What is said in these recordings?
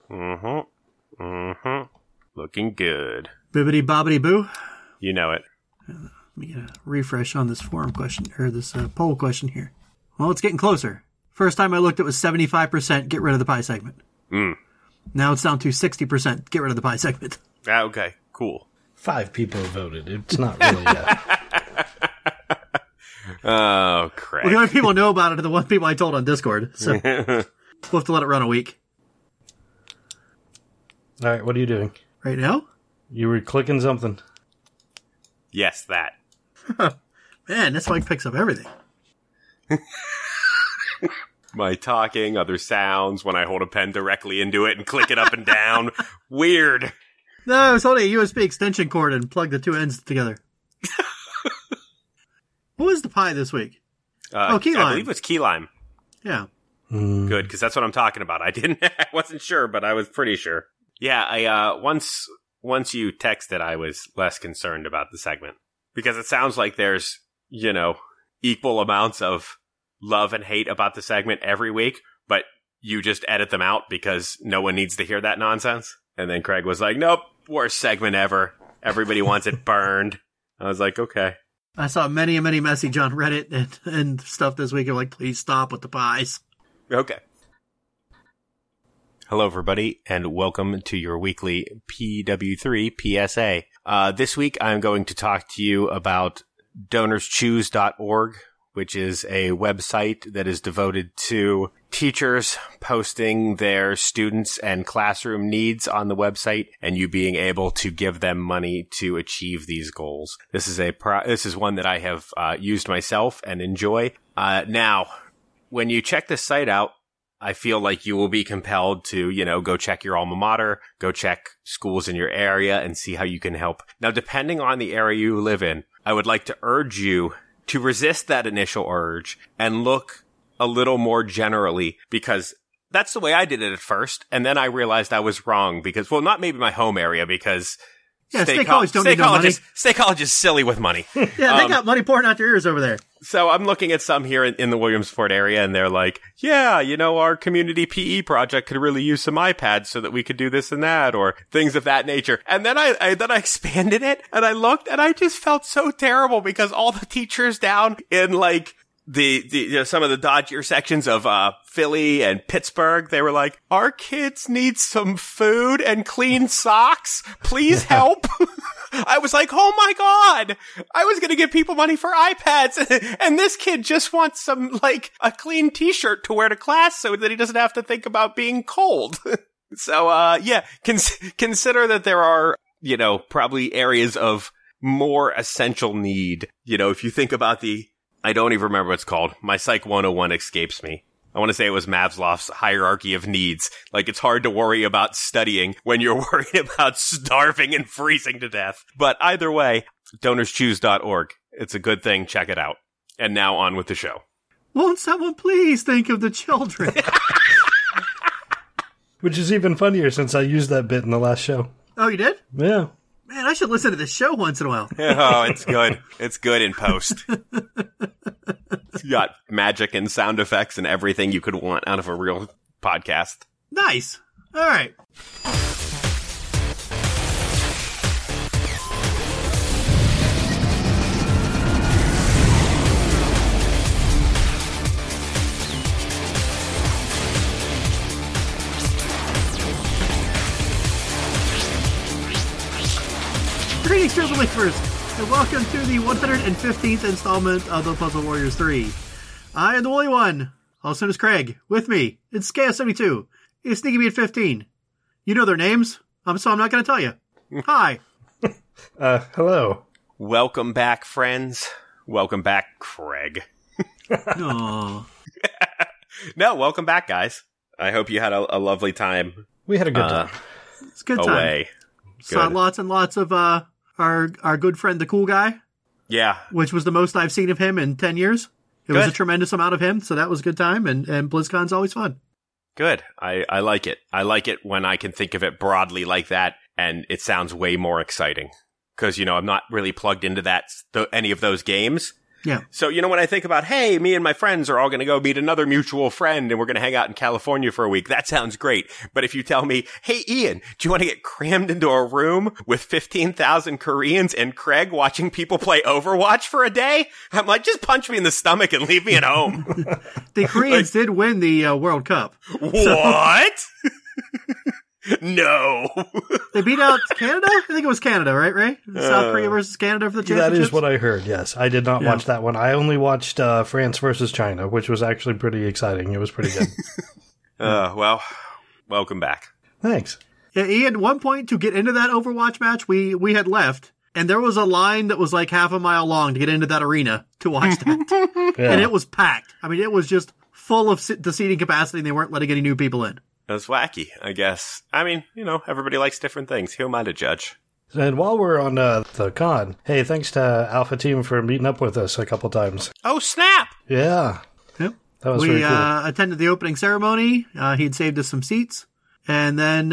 Mm-hmm. Mm-hmm. Looking good. Bibbidi bobbidi boo. You know it. Let me get a refresh on this forum question, or this poll question here. Well, it's getting closer. First time I looked, it was 75% get rid of the pie segment. Now it's down to 60% get rid of the pie segment. Okay, cool. 5 people voted. It's not really Oh, crap. Well, the only people who know about it are the one people I told on Discord. So we'll have to let it run a week. All right, what are you doing? Right now? You were clicking something. Yes, that. Man, this mic picks up everything. My talking, other sounds, when I hold a pen directly into it and click it up and down. Weird. No, I was holding a USB extension cord and plugged the two ends together. What was the pie this week? Key lime. I believe it was key lime. Yeah. Good, because that's what I'm talking about. I wasn't sure, but I was pretty sure. Yeah, I once you texted, I was less concerned about the segment. Because it sounds like there's, equal amounts of love and hate about the segment every week, but you just edit them out because no one needs to hear that nonsense. And then Craig was like, nope, worst segment ever. Everybody wants it burned. I was like, okay. I saw many message on Reddit and stuff this week. They're like, please stop with the pies. Okay. Hello, everybody, and welcome to your weekly PW3 PSA. This week, I'm going to talk to you about DonorsChoose.org, which is a website that is devoted to teachers posting their students and classroom needs on the website and you being able to give them money to achieve these goals. This is one that I have used myself and enjoy. Now, when you check this site out, I feel like you will be compelled to, go check your alma mater, go check schools in your area and see how you can help. Now, depending on the area you live in, I would like to urge you to resist that initial urge and look a little more generally, because that's the way I did it at first. And then I realized I was wrong because, well, not maybe my home area, because State College don't need no money. State College is silly with money. Yeah, they got money pouring out their ears over there. So I'm looking at some here in the Williamsport area, and they're like, yeah, our community PE project could really use some iPads so that we could do this and that, or things of that nature. And then I expanded it, and I looked, and I just felt so terrible because all the teachers down in the some of the dodgier sections of Philly and Pittsburgh, they were like, our kids need some food and clean socks. Please help. I was like, oh my God, I was going to give people money for iPads. And this kid just wants some, a clean t-shirt to wear to class so that he doesn't have to think about being cold. So, consider that there are, probably areas of more essential need. If you think about I don't even remember what it's called. My Psych 101 escapes me. I want to say it was Maslow's hierarchy of needs. It's hard to worry about studying when you're worried about starving and freezing to death. But either way, DonorsChoose.org. It's a good thing. Check it out. And now on with the show. Won't someone please think of the children? Which is even funnier since I used that bit in the last show. Oh, you did? Yeah. Man, I should listen to this show once in a while. Oh, it's good. It's good in post. It's got magic and sound effects and everything you could want out of a real podcast. Nice. All right. Greetings, Puzzle Weavers, and welcome to the 115th installment of the Puzzle Warriors 3. I am the only one, also known as Craig. With me, it's Chaos72. It's Sneaky Beat 15. You know their names, so I'm not going to tell you. Hi. Hello. Welcome back, friends. Welcome back, Craig. Aww. No, welcome back, guys. I hope you had a lovely time. We had a good time. It's a good time. Away. Saw lots and lots of our good friend, the cool guy. Yeah. Which was the most I've seen of him in 10 years. It was a tremendous amount of him, so that was a good time, and BlizzCon's always fun. Good. I like it. I like it when I can think of it broadly like that, and it sounds way more exciting. Because, I'm not really plugged into any of those games. Yeah. So, when I think about, hey, me and my friends are all going to go meet another mutual friend and we're going to hang out in California for a week, that sounds great. But if you tell me, hey, Ian, do you want to get crammed into a room with 15,000 Koreans and Craig watching people play Overwatch for a day? I'm like, just punch me in the stomach and leave me at home. The Koreans did win the World Cup. What? No. They beat out Canada? I think it was Canada, right, Ray? South Korea versus Canada for the championship? That is what I heard, yes. I did not watch that one. I only watched France versus China, which was actually pretty exciting. It was pretty good. Well, welcome back. Thanks. Yeah, Ian, at one point to get into that Overwatch match, we had left, and there was a line that was like half a mile long to get into that arena to watch that. Yeah. And it was packed. I mean, it was just full of the seating capacity, and they weren't letting any new people in. It was wacky, I guess. I mean, everybody likes different things. Who am I to judge? And while we're on the con, hey, thanks to Alpha Team for meeting up with us a couple times. Oh, snap! Yeah. Yep. That was We very cool. attended the opening ceremony. He'd saved us some seats. And then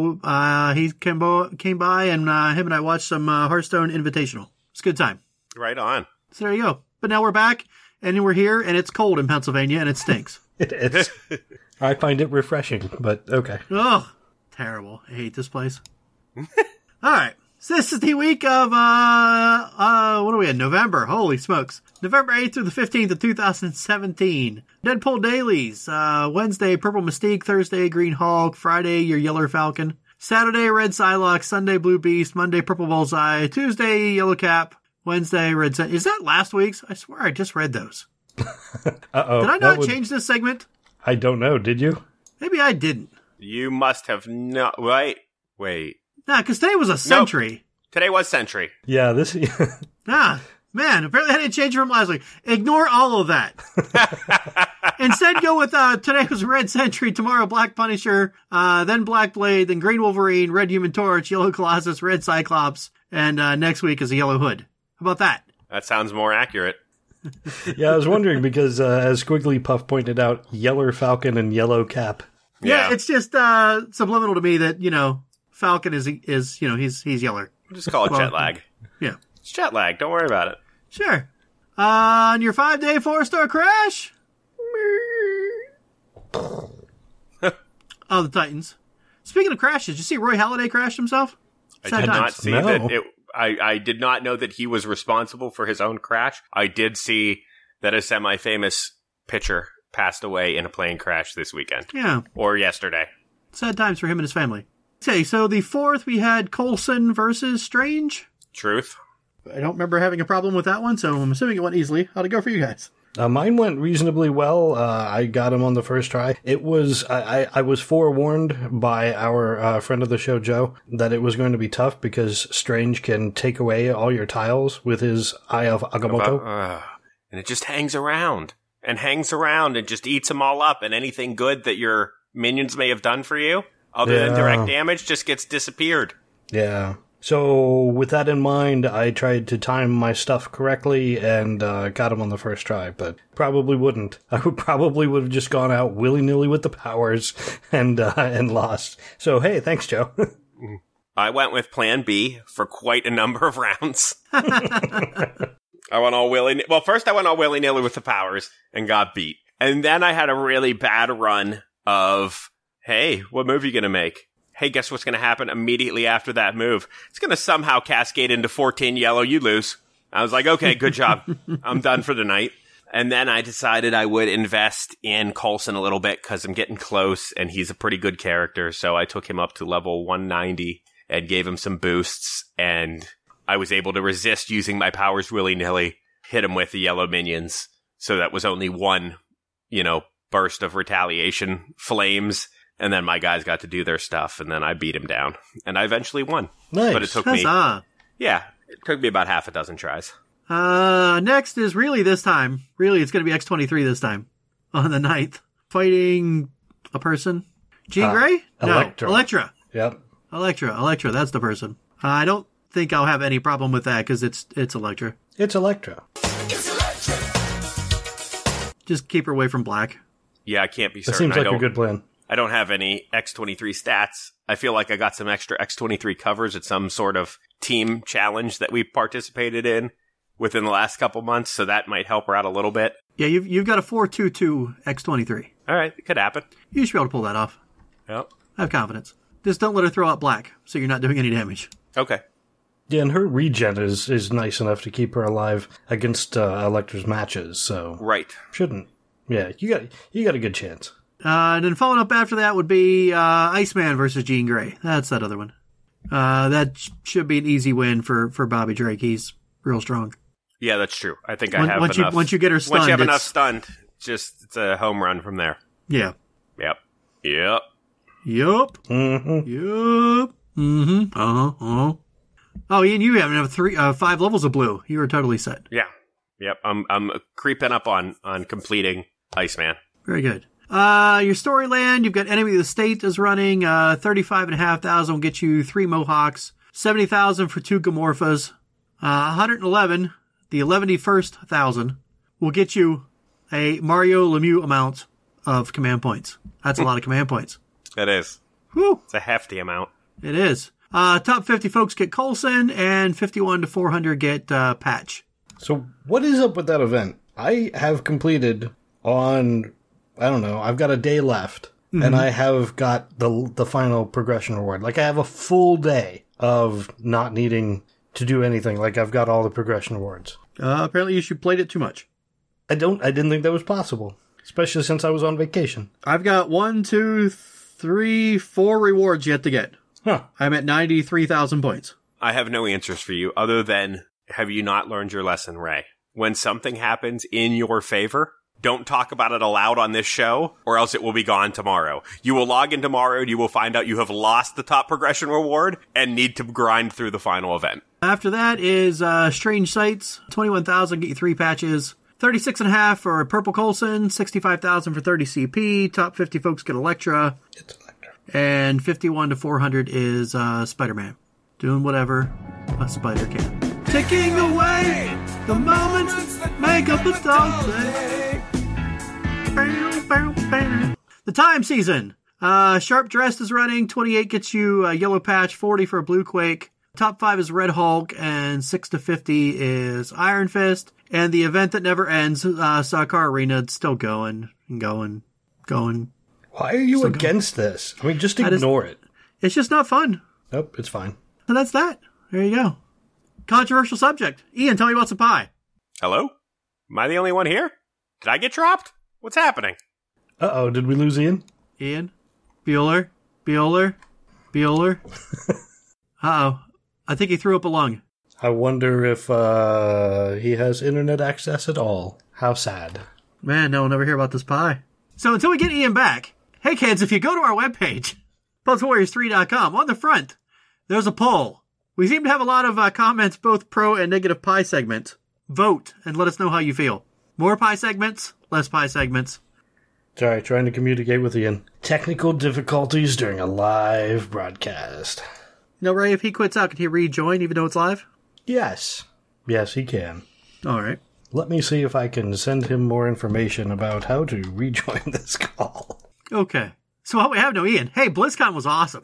he came by, and him and I watched some Hearthstone Invitational. It's a good time. Right on. So there you go. But now we're back, and we're here, and it's cold in Pennsylvania, and it stinks. It's I find it refreshing, but okay. Oh, terrible. I hate this place. All right. So this is the week of, what are we in? November. Holy smokes. November 8th through the 15th of 2017. Deadpool dailies. Wednesday, Purple Mystique. Thursday, Green Hulk. Friday, your Yellow Falcon. Saturday, Red Psylocke. Sunday, Blue Beast. Monday, Purple Bullseye. Tuesday, Yellow Cap. Wednesday, Red Sun. Is that last week's? I swear I just read those. Uh-oh. Did I not change this segment? I don't know. Did you? Maybe I didn't. You must have not. Wait. Nah, because today was a century. Today was Century. Yeah, this... Ah, man, apparently I didn't change it from last week. Ignore all of that. Instead, go with today was Red Sentry, tomorrow Black Punisher, then Black Blade, then Green Wolverine, Red Human Torch, Yellow Colossus, Red Cyclops, and next week is a Yellow Hood. How about that? That sounds more accurate. Yeah, I was wondering because, as Squiggly Puff pointed out, Yellow Falcon and Yellow Cap. Yeah, it's just subliminal to me that, Falcon is he's yeller. Just call it jet lag. Yeah. It's jet lag. Don't worry about it. Sure. On your 5-day 4-star crash? Oh, the Titans. Speaking of crashes, did you see Roy Halladay crashed himself? I Sad did not times. see No. that. I did not know that he was responsible for his own crash. I did see that a semi-famous pitcher passed away in a plane crash this weekend. Yeah. Or yesterday. Sad times for him and his family. Okay, so the 4th we had Coulson versus Strange. Truth. I don't remember having a problem with that one, so I'm assuming it went easily. How'd it go for you guys? Mine went reasonably well. I got him on the first try. It was I was forewarned by our friend of the show, Joe, that it was going to be tough because Strange can take away all your tiles with his Eye of Agamotto. And it just hangs around and just eats them all up, and anything good that your minions may have done for you, other than direct damage, just gets disappeared. Yeah. So with that in mind, I tried to time my stuff correctly and got him on the first try, but probably wouldn't. I would have just gone out willy-nilly with the powers and lost. So hey, thanks, Joe. I went with Plan B for quite a number of rounds. I went all willy-nilly. Well, first I went all willy-nilly with the powers and got beat. And then I had a really bad run of, hey, what move are you going to make? Hey, guess what's going to happen immediately after that move? It's going to somehow cascade into 14 yellow. You lose. I was like, okay, good job. I'm done for the night. And then I decided I would invest in Coulson a little bit because I'm getting close and he's a pretty good character. So I took him up to level 190 and gave him some boosts. And I was able to resist using my powers willy-nilly, hit him with the yellow minions. So that was only one, burst of retaliation flames. And then my guys got to do their stuff, and then I beat him down. And I eventually won. Nice. But it took me, Huzzah. it took me about half a dozen tries. Next is really this time. Really, it's going to be X-23 this time. On the 9th. Fighting a person. Jean Grey? Elektra. No, Elektra. Yep. Elektra, that's the person. I don't think I'll have any problem with that, because it's Elektra. It's Elektra. Just keep her away from black. Yeah, I can't be That certain. seems like a good plan. I don't have any X-23 stats. I feel like I got some extra X-23 covers at some sort of team challenge that we participated in. within the last couple months, so that might help her out a little bit. Yeah, you've got a 4.22 X-23. All right, it could happen. You should be able to pull that off. Yep. I have confidence. Just don't let her throw out black, so you're not doing any damage. Okay. Yeah, and her regen is nice enough to keep her alive against Electra's matches, so... Right. Shouldn't. Yeah, you got a good chance. And then following up after that would be Iceman versus Jean Grey. That's that other one. That should be an easy win for Bobby Drake. He's real strong. Yeah, that's true. I think I have enough. Once you get her stunned. Once you have enough stunned, it's a home run from there. Yeah. Yep. Mm-hmm. Yup. Mm-hmm. Uh-huh. Oh, Ian, you have another 5 levels of blue. You were totally set. Yeah. Yep. I'm creeping up on completing Iceman. Very good. Your Storyland, you've got Enemy of the State is running. 35,500 will get you 3 Mohawks. 70,000 for 2 Gamorphas. 111, the 11,000 will get you a Mario Lemieux amount of command points. That's a lot of command points. It is. Whew. It's a hefty amount. It is. Top 50 folks get Coulson, and 51 to 400 get Patch. So what is up with that event? I have completed on, I don't know, I've got a day left, and I have got the final progression reward. Like, I have a full day of not needing to do anything. Like, I've got all the progression rewards. Apparently you played it too much. I didn't think that was possible, especially since I was on vacation. I've got 1, 2, 3, 4 rewards yet to get. Huh. I'm at 93,000 points. I have no answers for you other than, have you not learned your lesson, Ray? When something happens in your favor, don't talk about it aloud on this show, or else it will be gone tomorrow. You will log in tomorrow and you will find out you have lost the top progression reward and need to grind through the final event. After that is Strange Sights. 21,000 get you 3 patches. 36.5 for Purple Coulson. 65,000 for 30 CP. Top 50 folks get Elektra. It's Elektra. And 51 to 400 is Spider-Man. Doing whatever a spider can. Taking away the moments that make up a dog day. The Time Season. Sharp Dressed is running. 28 gets you a Yellow Patch. 40 for a Blue Quake. Top 5 is Red Hulk. And 6 to 50 is Iron Fist. And the event that never ends, Sakar Arena, it's still going and going. Why are you against this? I mean, just ignore it. It's just not fun. Nope, it's fine. And that's that. There you go. Controversial subject. Ian, tell me about some pie. Hello? Am I the only one here? Did I get dropped? What's happening? Uh-oh, did we lose Ian? Ian? Bueller? Uh-oh. I think he threw up a lung. I wonder if he has internet access at all. How sad. Man, no one ever hear about this pie. So until we get Ian back, hey kids, if you go to our webpage, PuzzleWarriors3.com, on the front, there's a poll. We seem to have a lot of comments, both pro and negative pie segments. Vote and let us know how you feel. More pie segments, less pie segments. Sorry, trying to communicate with Ian. Technical difficulties during a live broadcast. You know, Ray, if he quits out, can he rejoin even though it's live? Yes. Yes, he can. All right. Let me see if I can send him more information about how to rejoin this call. Okay. So what we have now, Ian. Hey, BlizzCon was awesome.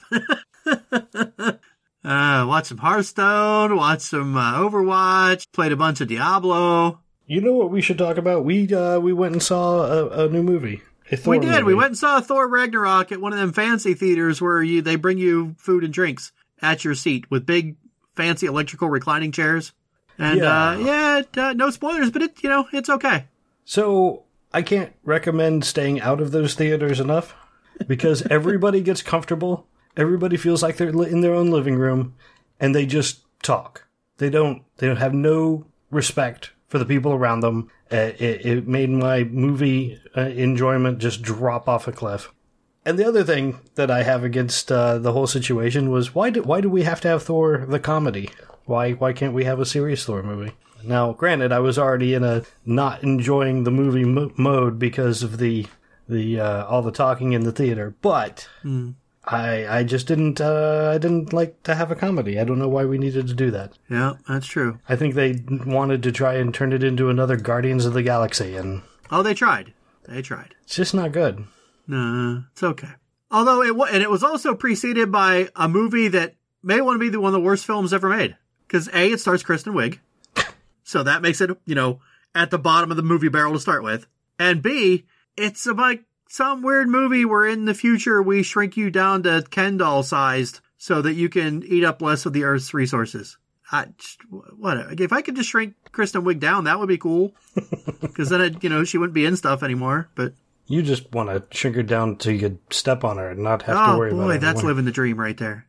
Watched some Hearthstone, watched some Overwatch, played a bunch of Diablo. You know what we should talk about? We went and saw a new movie. We did. Movie. We went and saw Thor Ragnarok at one of them fancy theaters where they bring you food and drinks at your seat with big, fancy electrical reclining chairs. And, no spoilers, but it's okay. So, I can't recommend staying out of those theaters enough, because everybody gets comfortable, everybody feels like they're in their own living room, and they just talk. They don't have no respect for the people around them. It made my movie enjoyment just drop off a cliff. And the other thing that I have against the whole situation was, why do we have to have Thor the comedy? Why can't we have a serious Thor movie? Now, granted, I was already in a not enjoying the movie mode because of the all the talking in the theater, but I just didn't like to have a comedy. I don't know why we needed to do that. Yeah, that's true. I think they wanted to try and turn it into another Guardians of the Galaxy, and they tried. It's just not good. No, it's okay. Although it was also preceded by a movie that may want to be one of the worst films ever made. Because A, it stars Kristen Wiig. So that makes it, at the bottom of the movie barrel to start with. And B, it's like some weird movie where in the future we shrink you down to Ken doll sized so that you can eat up less of the Earth's resources. Whatever. If I could just shrink Kristen Wiig down, that would be cool. Because then, she wouldn't be in stuff anymore. But you just want to shrink her down so you could step on her and not have to worry about it. Oh, boy, that's living the dream right there.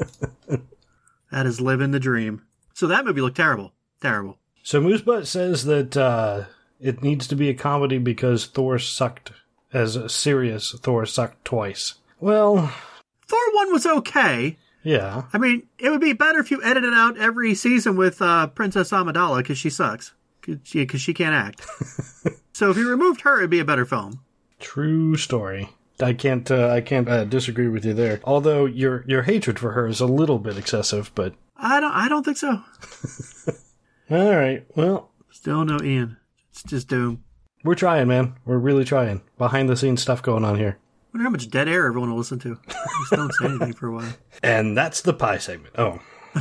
That is living the dream. So that movie looked terrible. Terrible. So Moosebutt says that it needs to be a comedy because Thor sucked. As a serious Thor sucked twice. Well, Thor 1 was okay. Yeah. I mean, it would be better if you edited out every season with Princess Amidala because she sucks. Because she can't act. So if you removed her, it'd be a better film. True story. I can't disagree with you there. Although your hatred for her is a little bit excessive, but I don't think so. All right. Well, still no Ian. It's just Doom. We're trying, man. We're really trying. Behind the scenes stuff going on here. I wonder how much dead air everyone will listen to. Just don't say anything for a while. And that's the pie segment. Oh.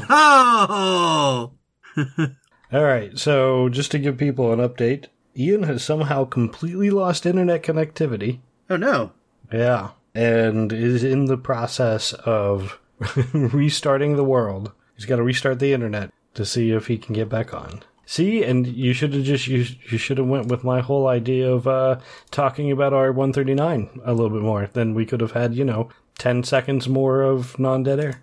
Oh! All right. So just to give people an update, Ian has somehow completely lost internet connectivity. Oh, no. Yeah. And is in the process of restarting the world. He's got to restart the internet to see if he can get back on. See, and you should have went with my whole idea of talking about R139 a little bit more. Then we could have had, 10 seconds more of non-dead air.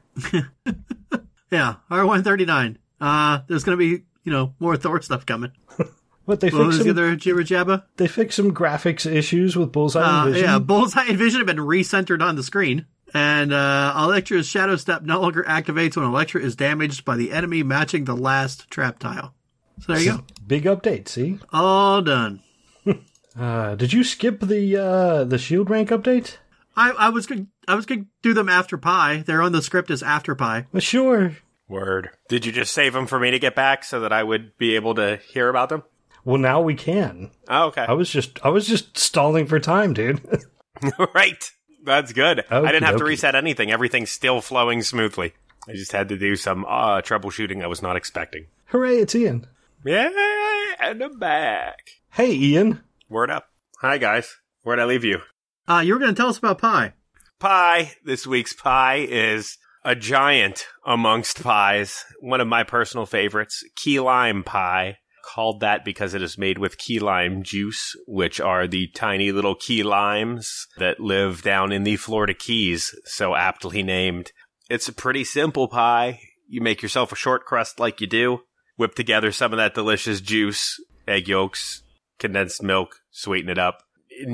Yeah, R139. There's going to be, more Thor stuff coming. What, they fixed fixed some other jibber jabba? They fixed some graphics issues with Bullseye and Vision. Yeah, Bullseye and Vision have been recentered on the screen. And Elektra's Shadow Step no longer activates when Elektra is damaged by the enemy matching the last trap tile. So there you go. Big update, see? All done. Did you skip the shield rank update? I was gonna do them after Pi. They're on the script as after Pi. Well, sure. Word. Did you just save them for me to get back so that I would be able to hear about them? Well, now we can. Oh, okay. I was just stalling for time, dude. Right. That's good. Okey I didn't have to dokey. reset anything. Everything's still flowing smoothly. I just had to do some troubleshooting I was not expecting. Hooray, it's Ian. Yay, and I'm back. Hey, Ian. Word up. Hi, guys. Where'd I leave you? You were going to tell us about Pi. Pie. This week's pie is a giant amongst pies. One of my personal favorites, key lime pie. Called that because it is made with key lime juice, which are the tiny little key limes that live down in the Florida Keys, so aptly named. It's a pretty simple pie. You make yourself a short crust like you do, whip together some of that delicious juice, egg yolks, condensed milk, sweeten it up.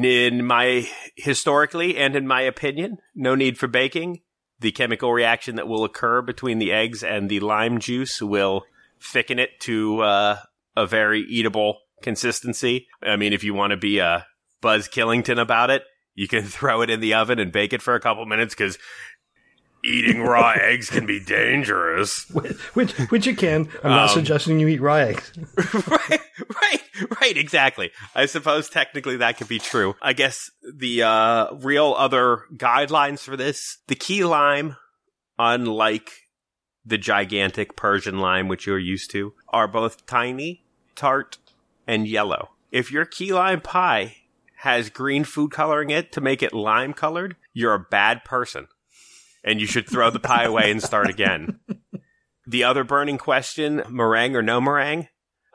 Historically and in my opinion, no need for baking. The chemical reaction that will occur between the eggs and the lime juice will thicken it to a very eatable consistency. I mean, if you want to be a Buzz Killington about it, you can throw it in the oven and bake it for a couple minutes because eating raw eggs can be dangerous. Which you can. I'm not suggesting you eat raw eggs. Right, exactly. I suppose technically that could be true. I guess the real other guidelines for this, the key lime, unlike the gigantic Persian lime, which you're used to, are both tiny, tart, and yellow. If your key lime pie has green food coloring it to make it lime colored, you're a bad person. And you should throw the pie away and start again. The other burning question, meringue or no meringue?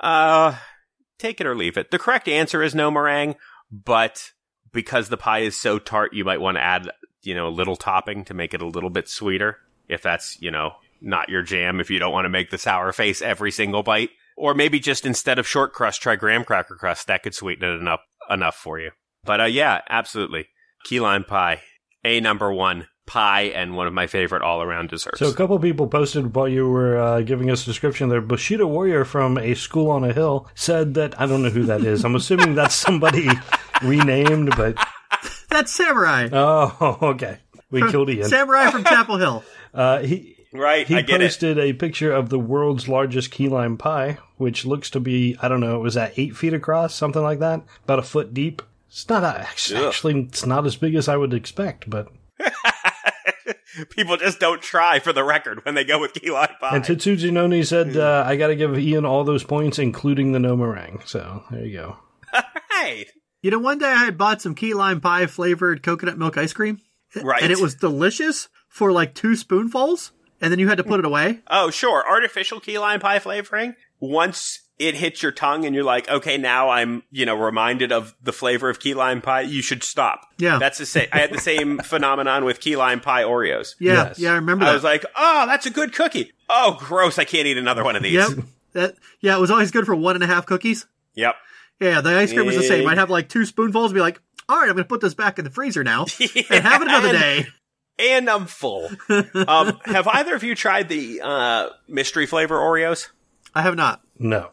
Take it or leave it. The correct answer is no meringue, but because the pie is so tart, you might want to add, a little topping to make it a little bit sweeter. If that's, not your jam, if you don't want to make the sour face every single bite. Or maybe just instead of short crust, try graham cracker crust. That could sweeten it enough for you. But yeah, absolutely. Key lime pie, number one pie, and one of my favorite all-around desserts. So a couple people posted while you were giving us a description there. Bushido Warrior from A School on a Hill said that, I don't know who that is. I'm assuming that's somebody renamed, but... That's Samurai. Oh, okay. We killed Ian. Samurai from Chapel Hill. He posted a picture of the world's largest key lime pie, which looks to be, I don't know, was that 8 feet across, something like that? About a foot deep. It's not actually, it's not as big as I would expect, but... People just don't try for the record when they go with key lime pie. And Tetsuji Noni said, I got to give Ian all those points, including the no meringue. So there you go. Right. You know, one day I had bought some key lime pie flavored coconut milk ice cream. Right. And it was delicious for like 2 spoonfuls. And then you had to put it away. Oh, sure. Artificial key lime pie flavoring. Once it hits your tongue and you're like, okay, now I'm, reminded of the flavor of key lime pie, you should stop. Yeah. That's the same. I had the same phenomenon with key lime pie Oreos. Yeah. Yes. Yeah, I remember that. I was like, oh, that's a good cookie. Oh, gross. I can't eat another one of these. Yep. It was always good for 1.5 cookies. Yep. Yeah, the ice cream was the same. I'd have like 2 spoonfuls and be like, all right, I'm going to put this back in the freezer now and have it another day. And I'm full. Have either of you tried the mystery flavor Oreos? I have not. No.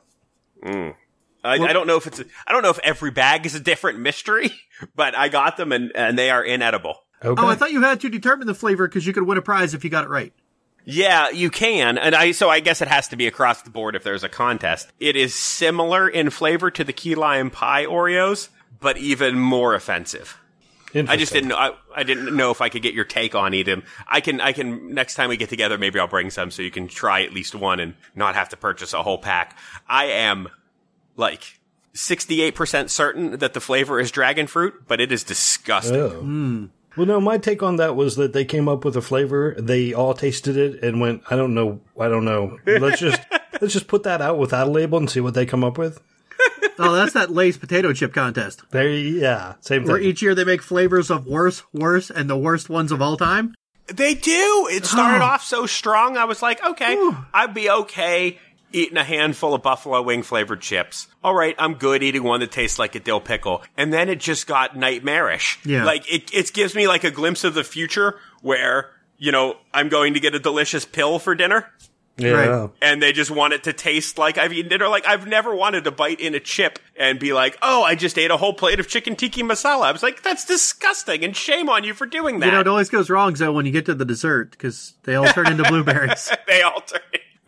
I don't know if every bag is a different mystery, but I got them and they are inedible. Okay. Oh, I thought you had to determine the flavor because you could win a prize if you got it right. Yeah, you can. And so I guess it has to be across the board if there's a contest. It is similar in flavor to the key lime pie Oreos, but even more offensive. I just didn't know. I didn't know if I could get your take on them. I can next time we get together, maybe I'll bring some so you can try at least one and not have to purchase a whole pack. I am like 68% certain that the flavor is dragon fruit, but it is disgusting. Oh. Well, no, my take on that was that they came up with a flavor, they all tasted it and went, I don't know. Let's just put that out without a label and see what they come up with. Oh, that's that Lay's potato chip contest. Same thing. Where each year they make flavors of worse, and the worst ones of all time. They do. It started off so strong. I was like, okay, I'd be okay eating a handful of buffalo wing flavored chips. All right, I'm good eating one that tastes like a dill pickle. And then it just got nightmarish. Yeah. Like it gives me like a glimpse of the future where, I'm going to get a delicious pill for dinner. Yeah. Right. And they just want it to taste like I've eaten it. Or like I've never wanted to bite in a chip and be like, oh, I just ate a whole plate of chicken tikka masala. I was like, that's disgusting and shame on you for doing that. It always goes wrong, though, when you get to the dessert because they all turn into blueberries. They all turn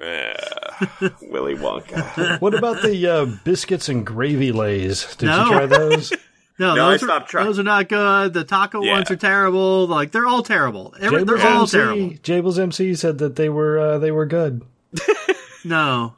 Willy Wonka. What about the biscuits and gravy lays? Did No. you try those? No, I stopped trying. Those are not good. The taco ones are terrible. Like they're all terrible. They're all terrible. Jables MC said that they were good. No.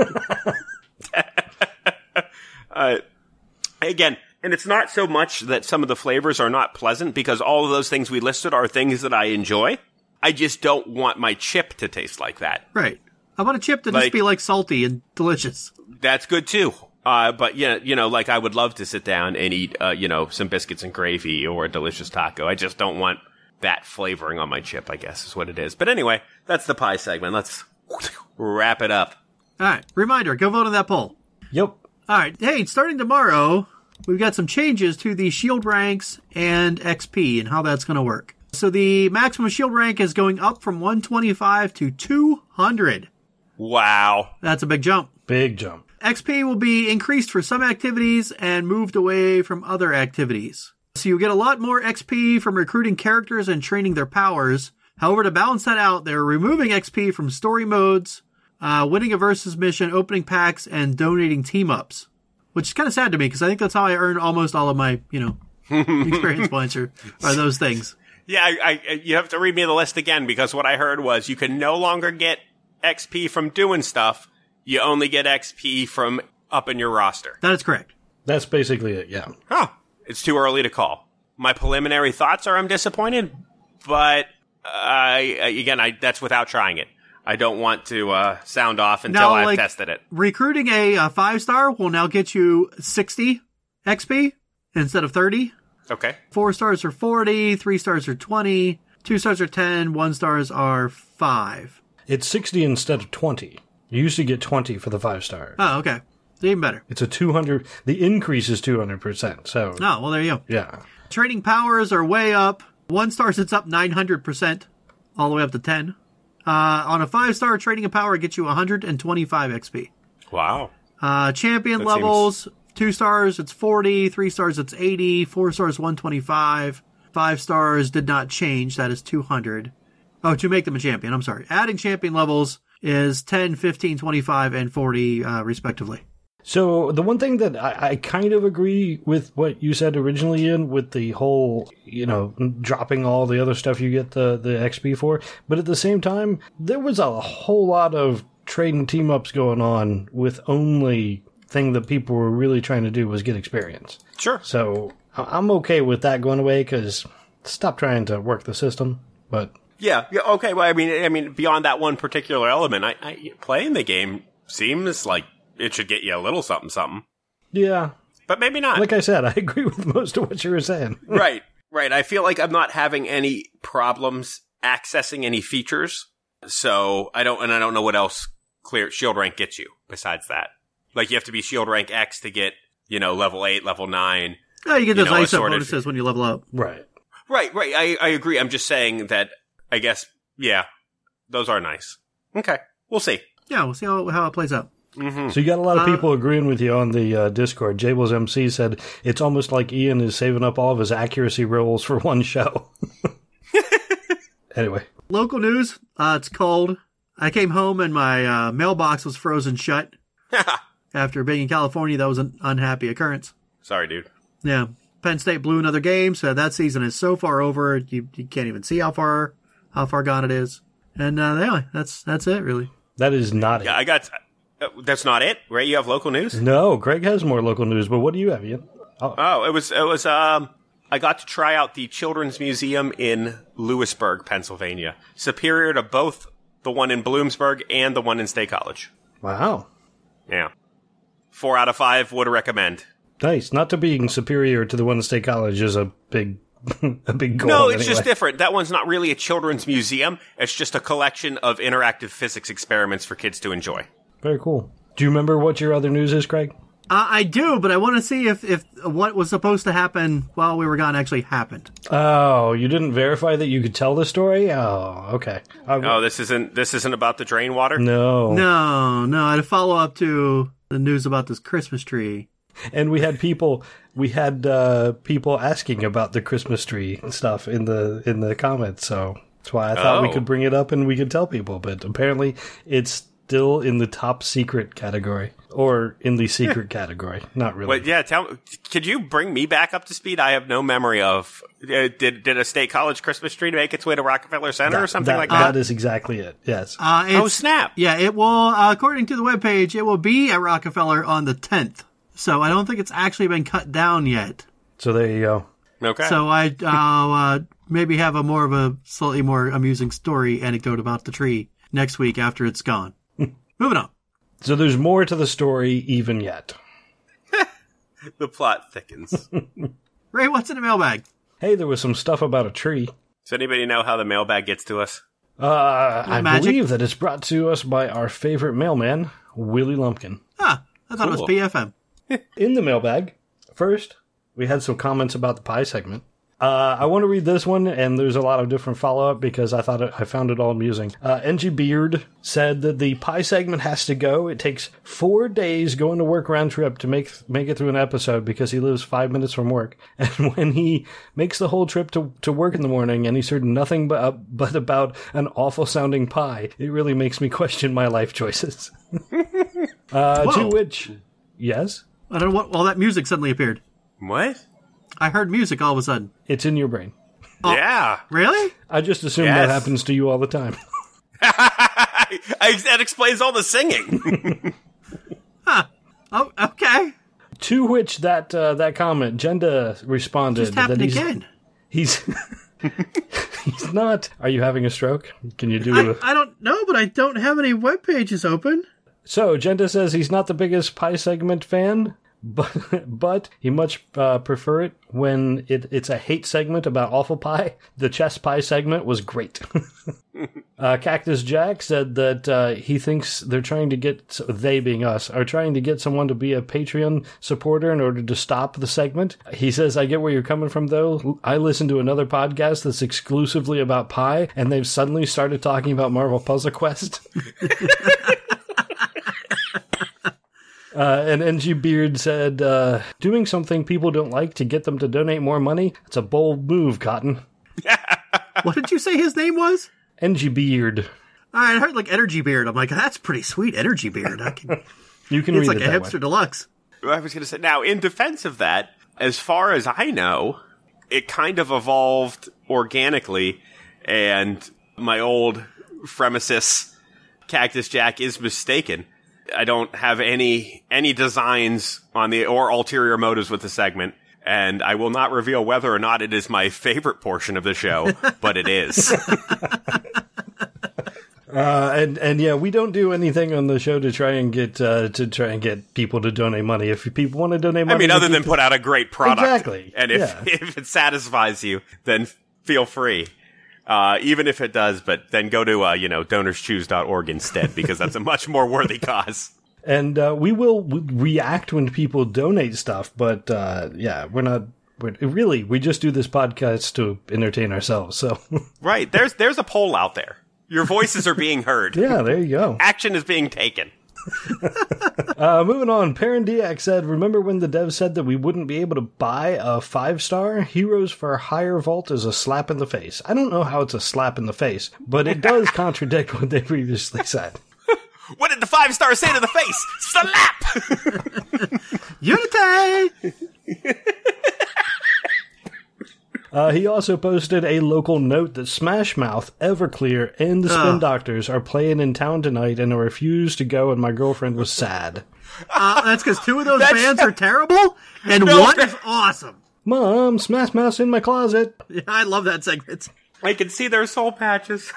Again, and it's not so much that some of the flavors are not pleasant because all of those things we listed are things that I enjoy. I just don't want my chip to taste like that. Right. I want a chip to just be like salty and delicious. That's good too. But yeah, like I would love to sit down and eat, some biscuits and gravy or a delicious taco. I just don't want that flavoring on my chip, I guess is what it is. But anyway, that's the pie segment. Let's wrap it up. All right. Reminder, go vote on that poll. Yep. All right. Hey, starting tomorrow, we've got some changes to the shield ranks and XP and how that's going to work. So the maximum shield rank is going up from 125 to 200. Wow. That's a big jump. Big jump. XP will be increased for some activities and moved away from other activities. So you'll get a lot more XP from recruiting characters and training their powers. However, to balance that out, they're removing XP from story modes, winning a versus mission, opening packs, and donating team-ups. Which is kind of sad to me, because I think that's how I earn almost all of my, experience points are those things. Yeah, you have to read me the list again, because what I heard was you can no longer get XP from doing stuff. You only get XP from upping your roster. That is correct. That's basically it, yeah. Huh. It's too early to call. My preliminary thoughts are I'm disappointed, but that's without trying it. I don't want to sound off until I've tested it. Recruiting a 5-star will now get you 60 XP instead of 30. Okay. 4 stars are 40, 3 stars are 20, 2 stars are 10, 1 stars are 5. It's 60 instead of 20. You used to get 20 for the 5-star. Oh, okay. Even better. It's a 200. The increase is 200%. So. Oh, well, there you go. Yeah. Training powers are way up. 1 star sits up 900%, all the way up to 10. On a 5-star, training a power gets you 125 XP. Wow. Champion levels, 2 stars, it's 40. 3 stars, it's 80. 4 stars, 125. 5 stars did not change. That is 200. Oh, to make them a champion. I'm sorry. Adding champion levels is 10, 15, 25, and 40, respectively. So the one thing that I kind of agree with what you said originally, Ian, with the whole, dropping all the other stuff you get the XP for, but at the same time, there was a whole lot of trade and team ups going on with only thing that people were really trying to do was get experience. Sure. So I'm okay with that going away because stop trying to work the system, but... Yeah, okay, well, I mean, beyond that one particular element, I playing the game seems like it should get you a little something. Yeah. But maybe not. Like I said, I agree with most of what you were saying. Right. I feel like I'm not having any problems accessing any features, so I don't know what else clear shield rank gets you besides that. Like, you have to be shield rank X to get, level 8, level 9. Oh, you get those ISO bonuses when you level up. Right. Right. I agree. I'm just saying that, I guess, yeah, those are nice. Okay. We'll see. Yeah, we'll see how it plays out. Mm-hmm. So you got a lot of people agreeing with you on the Discord. Jables MC said, it's almost like Ian is saving up all of his accuracy rolls for one show. Anyway. Local news. It's cold. I came home and my mailbox was frozen shut. After being in California, that was an unhappy occurrence. Sorry, dude. Yeah. Penn State blew another game, so that season is so far over, you can't even see how far gone it is. And yeah, that's it, really. That is not it. Yeah, I got... that's not it, right? You have local news? No, Greg has more local news, but what do you have, Ian? Oh, it was I got to try out the Children's Museum in Lewisburg, Pennsylvania. Superior to both the one in Bloomsburg and the one in State College. Wow. Yeah. 4 out of 5 would recommend. Nice. Not to being superior to the one in State College is a big goal. No, it's anyway. just different. That one's not really a children's museum. It's just a collection of interactive physics experiments for kids to enjoy. Very cool. Do you remember what your other news is, Craig? I do, but I want to see if what was supposed to happen while we were gone actually happened. Oh, you didn't verify that you could tell the story? Oh, okay. This isn't about the drain water? No. No, I had a follow up to the news about this Christmas tree. And we had people asking about the Christmas tree and stuff in the comments, so that's why I thought we could bring it up and we could tell people, but apparently it's still in the top secret category. Or in the secret category. Not really. But yeah, could you bring me back up to speed? I have no memory of... Did a State College Christmas tree make its way to Rockefeller Center or something like that? That is exactly it, yes. Snap! Yeah, it will, according to the webpage, it will be at Rockefeller on the 10th. So I don't think it's actually been cut down yet. So there you go. Okay. So I'll maybe have a slightly more amusing story anecdote about the tree next week after it's gone. Moving on. So there's more to the story even yet. The plot thickens. Ray, what's in the mailbag? Hey, there was some stuff about a tree. Does anybody know how the mailbag gets to us? I believe that it's brought to us by our favorite mailman, Willie Lumpkin. I thought it was PFM. In the mailbag, first, we had some comments about the pie segment. I want to read this one, and there's a lot of different follow-up because I found it all amusing. NG Beard said that the pie segment has to go. It takes 4 days going to work round trip to make it through an episode because he lives 5 minutes from work. And when he makes the whole trip to work in the morning and he's heard nothing but about an awful-sounding pie, it really makes me question my life choices. To which... Yes? I don't know what all that music suddenly appeared. What? I heard music all of a sudden. It's in your brain. Oh, yeah. Really? I just assume that happens to you all the time. That explains all the singing. Huh. Oh, okay. To which that comment, Jenda responded Just happened that again. He's not. Are you having a stroke? Can you do I don't know, but I don't have any web pages open. So Jenda says he's not the biggest pie segment fan, but he much prefer it when it's a hate segment about awful pie. The chess pie segment was great. Cactus Jack said that he thinks they're trying to get, they being us, are trying to get someone to be a Patreon supporter in order to stop the segment. He says, I get where you're coming from, though. I listen to another podcast that's exclusively about pie, and they've suddenly started talking about Marvel Puzzle Quest. And NG Beard said, doing something people don't like to get them to donate more money, it's a bold move, Cotton. What did you say his name was? NG Beard. I heard like Energy Beard. I'm like, that's pretty sweet, Energy Beard. You can It's read like it a that hipster way. deluxe. I was going to say, now, in defense of that, as far as I know, it kind of evolved organically, and my old Fremesis Cactus Jack is mistaken. I don't have any designs on the or ulterior motives with the segment, and I will not reveal whether or not it is my favorite portion of the show, but it is. And yeah, we don't do anything on the show to try and get people to donate money. If people want to donate money, I mean, other than put out a great product. Exactly. And if it satisfies you, then feel free. Even if it does, but then go to, donorschoose.org instead, because that's a much more worthy cause. And we will react when people donate stuff, but we just do this podcast to entertain ourselves, so. Right. There's a poll out there. Your voices are being heard. Yeah, there you go. Action is being taken. Moving on, Parandiac said, remember when the devs said that we wouldn't be able to buy a 5-star? Heroes for Higher Vault is a slap in the face. I don't know how it's a slap in the face, but it does contradict what they previously said. What did the 5-star say to the face? Slap! Unity! He also posted a local note that Smash Mouth, Everclear, and the Spin Doctors are playing in town tonight, and I refused to go, and my girlfriend was sad. That's because 2 of those bands are terrible, and one is awesome. Mom, Smash Mouth's in my closet. Yeah, I love that segment. I can see their soul patches.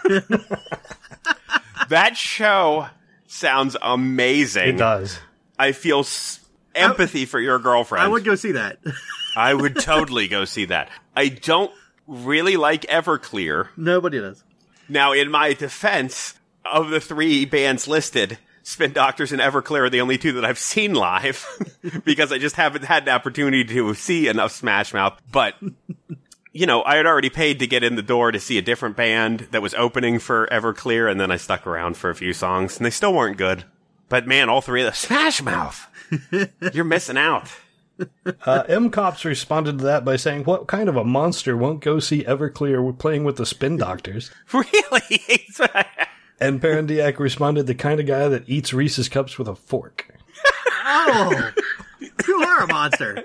That show sounds amazing. It does. I feel empathy for your girlfriend. I would go see that. I would totally go see that. I don't really like Everclear. Nobody does. Now, in my defense, of the 3 bands listed, Spin Doctors and Everclear are the only 2 that I've seen live, because I just haven't had the opportunity to see enough Smash Mouth. But, I had already paid to get in the door to see a different band that was opening for Everclear, and then I stuck around for a few songs, and they still weren't good. But man, all 3 of them, Smash Mouth! You're missing out. M-Cops responded to that by saying, what kind of a monster won't go see Everclear playing with the Spin Doctors? Really? And Parandiac responded, the kind of guy that eats Reese's Cups with a fork. Oh! You are a monster.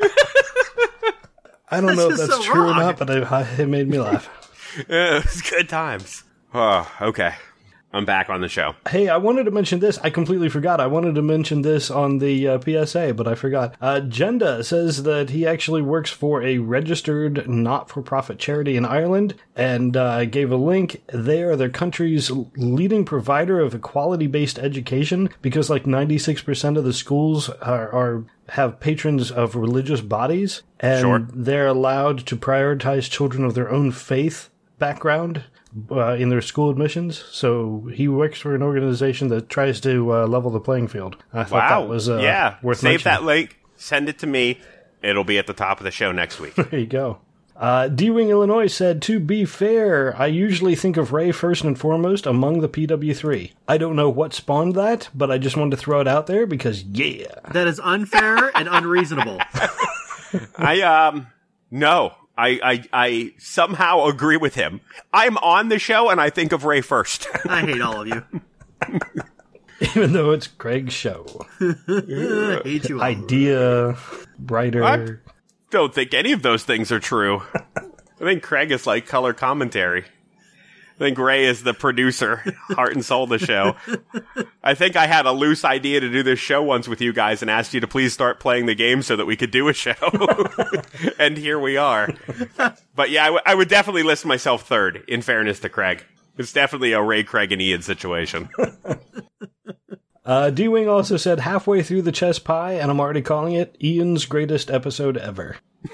I don't know if just that's so true wrong. or not, but it made me laugh. It was good times. Oh, okay. I'm back on the show. Hey, I wanted to mention this. I completely forgot. I wanted to mention this on the PSA, but I forgot. Jenda says that he actually works for a registered not-for-profit charity in Ireland, and gave a link. They are their country's leading provider of equality-based education, because like 96% of the schools have patrons of religious bodies, and they're allowed to prioritize children of their own faith background in their school admissions. So he works for an organization that tries to level the playing field. I thought that was worth Save mentioning. that link. Send it to me. It'll be at the top of the show next week. There you go. D-Wing Illinois said, to be fair, I usually think of Ray first and foremost among the PW3. I don't know what spawned that, but I just wanted to throw it out there because, yeah. That is unfair and unreasonable. No. I somehow agree with him. I'm on the show and I think of Ray first. I hate all of you. Even though it's Craig's show. I hate you all. Idea, writer. I don't think any of those things are true. I think Craig is like color commentary. I think Ray is the producer, heart and soul of the show. I think I had a loose idea to do this show once with you guys and asked you to please start playing the game so that we could do a show. And here we are. But yeah, I would definitely list myself third, in fairness to Craig. It's definitely a Ray, Craig, and Ian situation. D-Wing also said, halfway through the chess pie, and I'm already calling it Ian's greatest episode ever.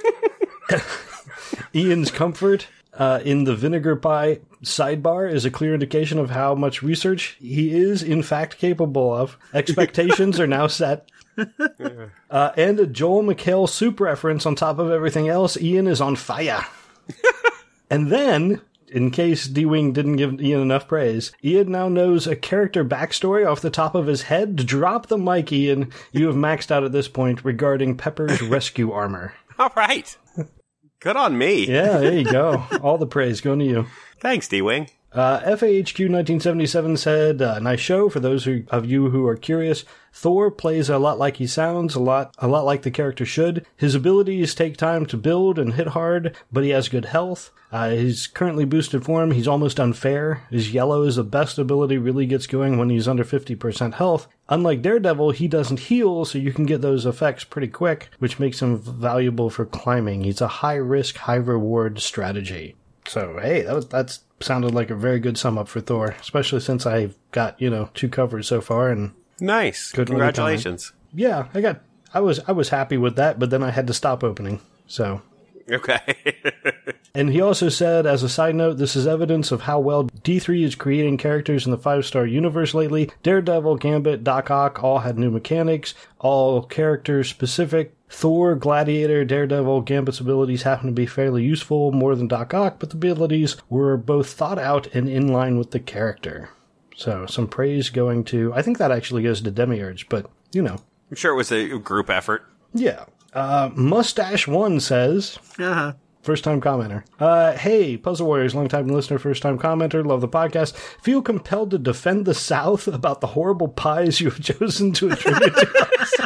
Ian's comfort in the vinegar pie sidebar is a clear indication of how much research he is, in fact, capable of. Expectations are now set. And a Joel McHale soup reference on top of everything else. Ian is on fire. And then, in case D-Wing didn't give Ian enough praise, Ian now knows a character backstory off the top of his head. Drop the mic, Ian. You have maxed out at this point regarding Pepper's rescue armor. All right. Good on me. Yeah, there you go. All the praise going to you. Thanks, D-Wing. FAHQ 1977 said, nice show. For those of you who are curious, Thor plays a lot like he sounds, a lot like the character should. His abilities take time to build and hit hard, but he has good health. He's currently boosted form. He's almost unfair. His yellow is the best ability, really gets going when he's under 50% health. Unlike Daredevil, he doesn't heal, so you can get those effects pretty quick, which makes him valuable for climbing. He's a high-risk, high-reward strategy. So, hey, that sounded like a very good sum up for Thor, especially since I've got, 2 covers so far. And nice. Congratulations. Yeah, I was happy with that, but then I had to stop opening, so... Okay. And he also said, as a side note, this is evidence of how well D3 is creating characters in the 5-star universe lately. Daredevil, Gambit, Doc Ock all had new mechanics, all character specific. Thor, Gladiator, Daredevil, Gambit's abilities happen to be fairly useful, more than Doc Ock, but the abilities were both thought out and in line with the character. So, some praise going to... I think that actually goes to Demiurge, but, I'm sure it was a group effort. Yeah. Mustache One says... Uh-huh. First-time commenter. Hey, Puzzle Warriors, long-time listener, first-time commenter, love the podcast. Feel compelled to defend the South about the horrible pies you have chosen to attribute to us.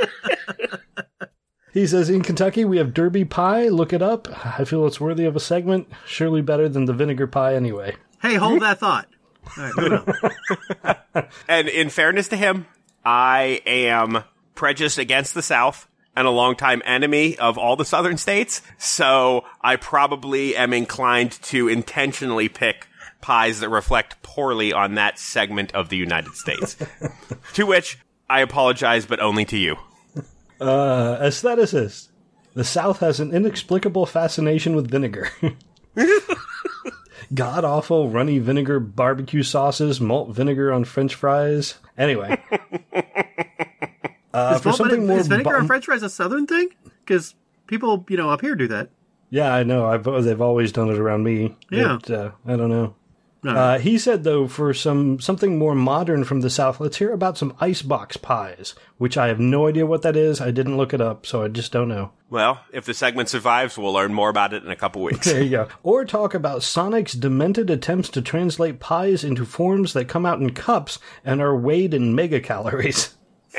He says, in Kentucky, we have Derby pie. Look it up. I feel it's worthy of a segment. Surely better than the vinegar pie anyway. Hey, hold that thought. All right, moving on. And in fairness to him, I am prejudiced against the South and a longtime enemy of all the southern states, so I probably am inclined to intentionally pick pies that reflect poorly on that segment of the United States. To which I apologize, but only to you. Aestheticist. The South has an inexplicable fascination with vinegar. God-awful runny vinegar barbecue sauces, malt vinegar on French fries. Anyway. Is vinegar on French fries a southern thing? Because people, up here do that. Yeah, I know. They've always done it around me. Yeah. But, I don't know. No. He said, though, for something more modern from the South, let's hear about some icebox pies, which I have no idea what that is. I didn't look it up, so I just don't know. Well, if the segment survives, we'll learn more about it in a couple weeks. There you go. Or talk about Sonic's demented attempts to translate pies into forms that come out in cups and are weighed in megacalories.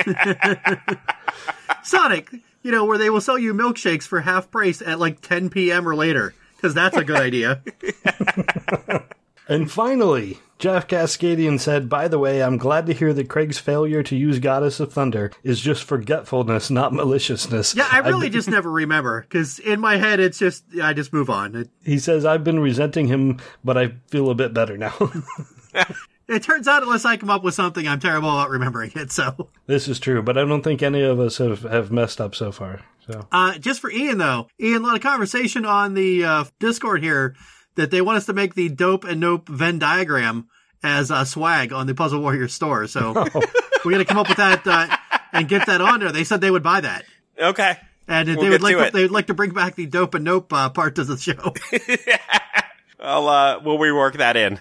Sonic, where they will sell you milkshakes for half price at like 10 p.m. or later, because that's a good idea. And finally, Jeff Cascadian said, by the way, I'm glad to hear that Craig's failure to use Goddess of Thunder is just forgetfulness, not maliciousness. Yeah, I really just never remember, because in my head, it's just, I just move on. He says, I've been resenting him, but I feel a bit better now. It turns out, unless I come up with something, I'm terrible about remembering it, so. This is true, but I don't think any of us have messed up so far. So, just for Ian, though. Ian, a lot of conversation on the Discord here that they want us to make the Dope and Nope Venn diagram as swag on the Puzzle Warrior store. So we're going to come up with that and get that on there. They said they would buy that. Okay. And they would like to bring back the Dope and Nope part of the show. We'll rework that in.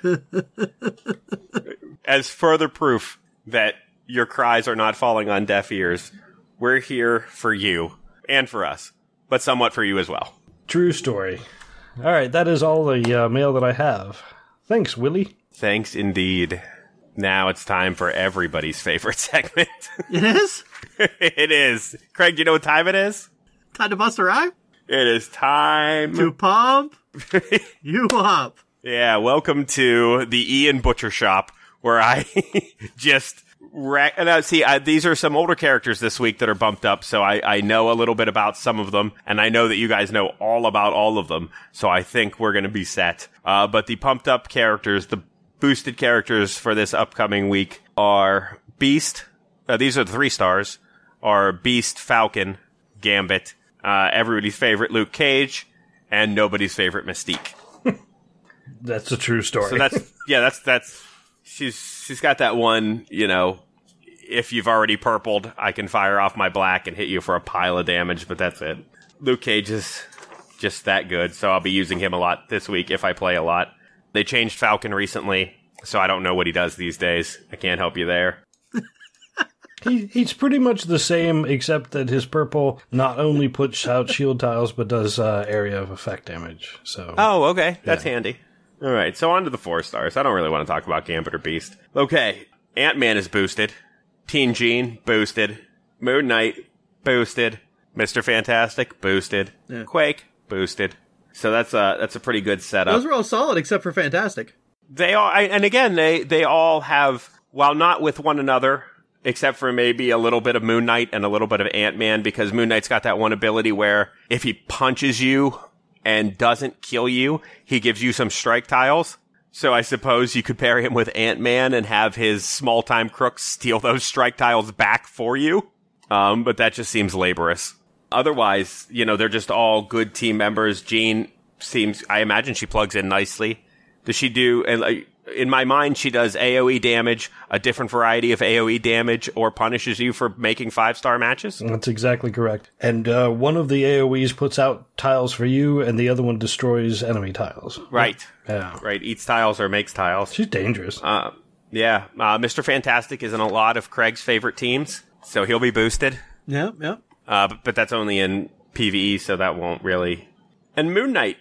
As further proof that your cries are not falling on deaf ears, we're here for you and for us, but somewhat for you as well. True story. All right, that is all the mail that I have. Thanks, Willie. Thanks indeed. Now it's time for everybody's favorite segment. It is? It is. Craig, do you know what time it is? Time to bust a rhyme? It is time to pump you up. Yeah, welcome to the Ian Butcher Shop, where I just... these are some older characters this week that are bumped up, so I know a little bit about some of them, and I know that you guys know all about all of them, so I think we're going to be set. But the pumped up characters, the boosted characters for this upcoming week are Beast, these are the 3 stars, are Beast, Falcon, Gambit, everybody's favorite Luke Cage, and nobody's favorite Mystique. That's a true story. So that's she's got that one, if you've already purpled, I can fire off my black and hit you for a pile of damage, but that's it. Luke Cage is just that good, so I'll be using him a lot this week if I play a lot. They changed Falcon recently, so I don't know what he does these days. I can't help you there. He's pretty much the same, except that his purple not only puts out shield tiles, but does area of effect damage. So. Oh, okay. That's handy. All right, so on to the 4 stars. I don't really want to talk about Gambit or Beast. Okay, Ant-Man is boosted. Teen Jean, boosted. Moon Knight, boosted. Mr. Fantastic, boosted. Yeah. Quake, boosted. So that's a pretty good setup. Those are all solid except for Fantastic. They all, and again, they all have, while not with one another, except for maybe a little bit of Moon Knight and a little bit of Ant-Man, because Moon Knight's got that one ability where if he punches you and doesn't kill you, he gives you some strike tiles. So I suppose you could pair him with Ant-Man and have his small-time crooks steal those strike tiles back for you. But that just seems laborious. Otherwise, they're just all good team members. Jean seems, I imagine she plugs in nicely. Does she do, and in my mind, she does AoE damage, a different variety of AoE damage, or punishes you for making 5-star matches? That's exactly correct. And one of the AoEs puts out tiles for you, and the other one destroys enemy tiles. Right. Yeah. Right, eats tiles or makes tiles. She's dangerous. Yeah. Mr. Fantastic is in a lot of Craig's favorite teams, so he'll be boosted. Yeah. But that's only in PvE, so that won't really... And Moon Knight,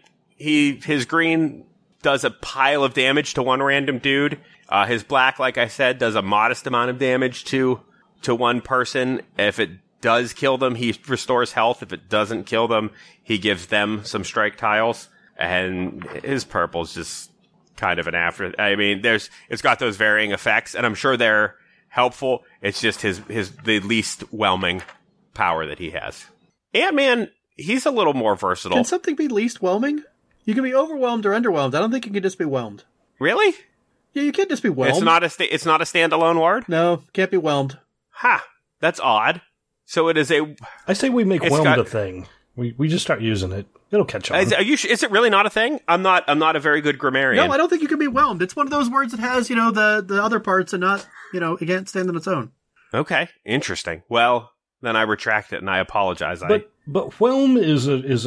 his green does a pile of damage to one random dude. His black, like I said, does a modest amount of damage to one person. If it does kill them, he restores health. If it doesn't kill them, he gives them some strike tiles. And his purple's just kind of an after. I mean, it's got those varying effects, and I'm sure they're helpful. It's just the least whelming power that he has. Ant-Man, he's a little more versatile. Can something be least whelming? You can be overwhelmed or underwhelmed. I don't think you can just be whelmed. Really? Yeah, you can't just be whelmed. It's not a standalone word? No, can't be whelmed. Ha! That's odd. So it is a... I say we make whelmed a thing. We just start using it. It'll catch on. Is it really not a thing? I'm not a very good grammarian. No, I don't think you can be whelmed. It's one of those words that has, the other parts and not, it can't stand on its own. Okay, interesting. Well, then I retract it and I apologize. But whelm is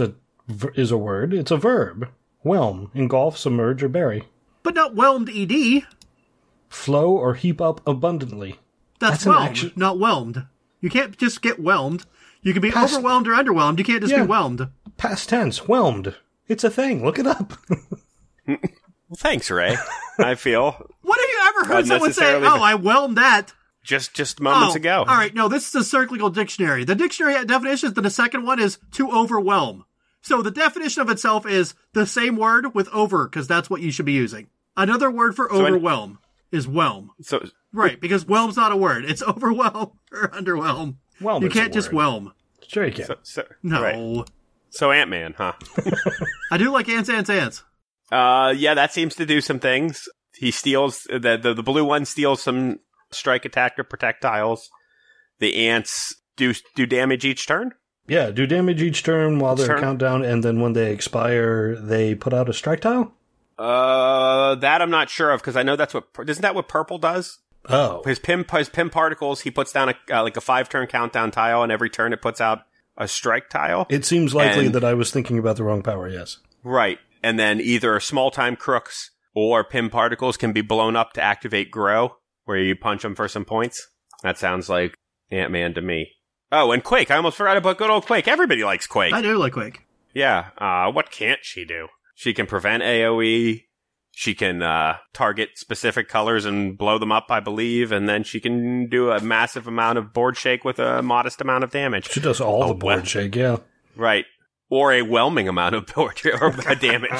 a word. It's a verb. Whelm, engulf, submerge, or bury. But not whelmed ed. Flow or heap up abundantly. That's whelmed, not whelmed. You can't just get whelmed. You can be overwhelmed or underwhelmed. You can't just be whelmed. Past tense, whelmed. It's a thing. Look it up. Well, thanks, Ray. I feel... When have you ever heard someone say, I whelmed that? Just moments ago. All right, no, this is a circlical dictionary. The dictionary definition, the second one is to overwhelm. So the definition of itself is the same word with over, because that's what you should be using. Another word for overwhelm is whelm. So right, because whelm's not a word. It's overwhelm or underwhelm. Whelm you can't just whelm. Sure you can. No. Right. So Ant-Man, huh? I do like ants. Yeah, that seems to do some things. He steals, the blue one steals some strike, attack, or projectiles. The ants do damage each turn? Yeah, do damage each turn while they're countdown, and then when they expire, they put out a strike tile? That I'm not sure of, because I know isn't that what purple does? Oh. His pim particles, he puts down a 5-turn countdown tile, and every turn it puts out a strike tile. It seems likely that I was thinking about the wrong power, yes. Right. And then either small-time crooks or pim particles can be blown up to activate grow, where you punch them for some points. That sounds like Ant-Man to me. Oh, and Quake. I almost forgot about good old Quake. Everybody likes Quake. I do like Quake. Yeah. What can't she do? She can prevent AoE. She can target specific colors and blow them up, I believe. And then she can do a massive amount of board shake with a modest amount of damage. She does all the board shake, yeah. Right. Or a whelming amount of board or damage.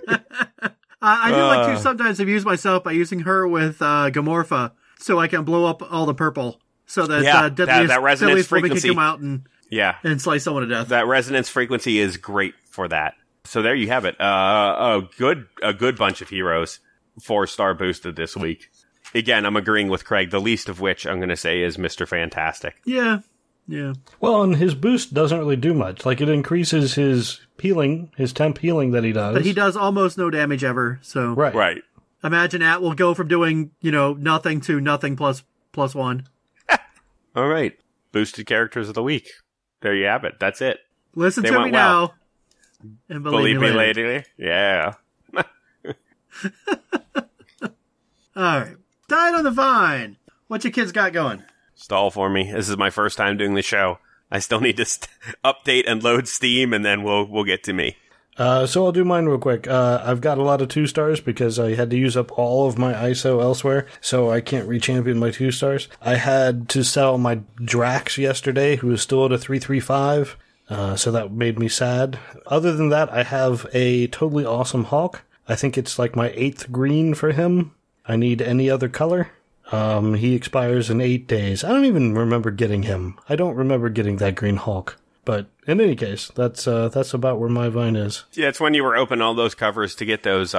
I do like to sometimes abuse myself by using her with Gamorpha so I can blow up all the purple. So that that resonance frequency can come out and slice someone to death. That resonance frequency is great for that. So there you have it. A good bunch of heroes 4-star boosted this week. Again, I'm agreeing with Craig, the least of which I'm going to say is Mr. Fantastic. Yeah. Well, and his boost doesn't really do much. Like, it increases his healing, his temp healing that he does. But he does almost no damage ever, so... Right. Imagine that will go from doing, nothing to nothing plus 1. All right. Boosted characters of the week. There you have it. That's it. Listen to me now. And believe me later. Yeah. All right. Died on the Vine. What you kids got going? Stall for me. This is my first time doing the show. I still need to update and load Steam, and then we'll get to me. So I'll do mine real quick. I've got a lot of 2 stars because I had to use up all of my ISO elsewhere, so I can't re-champion my 2 stars. I had to sell my Drax yesterday, who is still at a 335, so that made me sad. Other than that, I have a totally awesome Hulk. I think it's like my 8th green for him. I need any other color. He expires in 8 days. I don't even remember getting him. I don't remember getting that green Hulk. But in any case, that's about where my vine is. Yeah, it's when you were opening all those covers to get those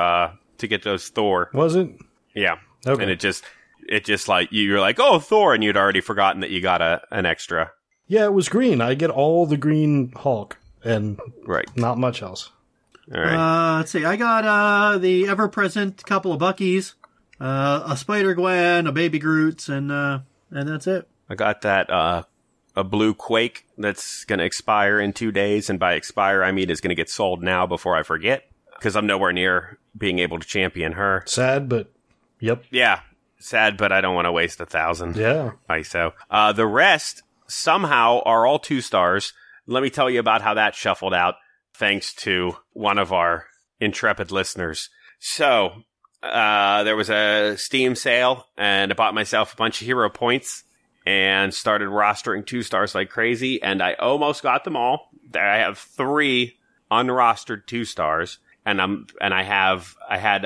Thor. Was it? Yeah. Okay. And it just like you're like, oh, Thor, and you'd already forgotten that you got an extra. Yeah, it was green. I get all the green Hulk and right, not much else. All right. Let's see. I got the ever-present couple of Buckies, a Spider-Gwen, a Baby Groots, and that's it. I got that a blue Quake that's going to expire in 2 days, and by expire I mean it's going to get sold now before I forget, because I'm nowhere near being able to champion her. Sad, but yep. Yeah, sad, but I don't want to waste 1,000. Yeah. ISO. The rest somehow are all 2 stars. Let me tell you about how that shuffled out, thanks to one of our intrepid listeners. So, there was a Steam sale, and I bought myself a bunch of hero points and started rostering 2 stars like crazy, and I almost got them all. I have 3 unrostered 2 stars, and I had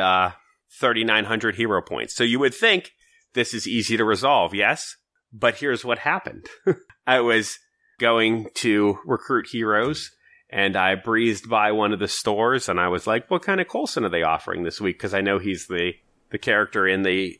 3,900 hero points. So you would think this is easy to resolve, yes? But here's what happened. I was going to recruit heroes, and I breezed by one of the stores, and I was like, what kind of Coulson are they offering this week? Because I know he's the character in the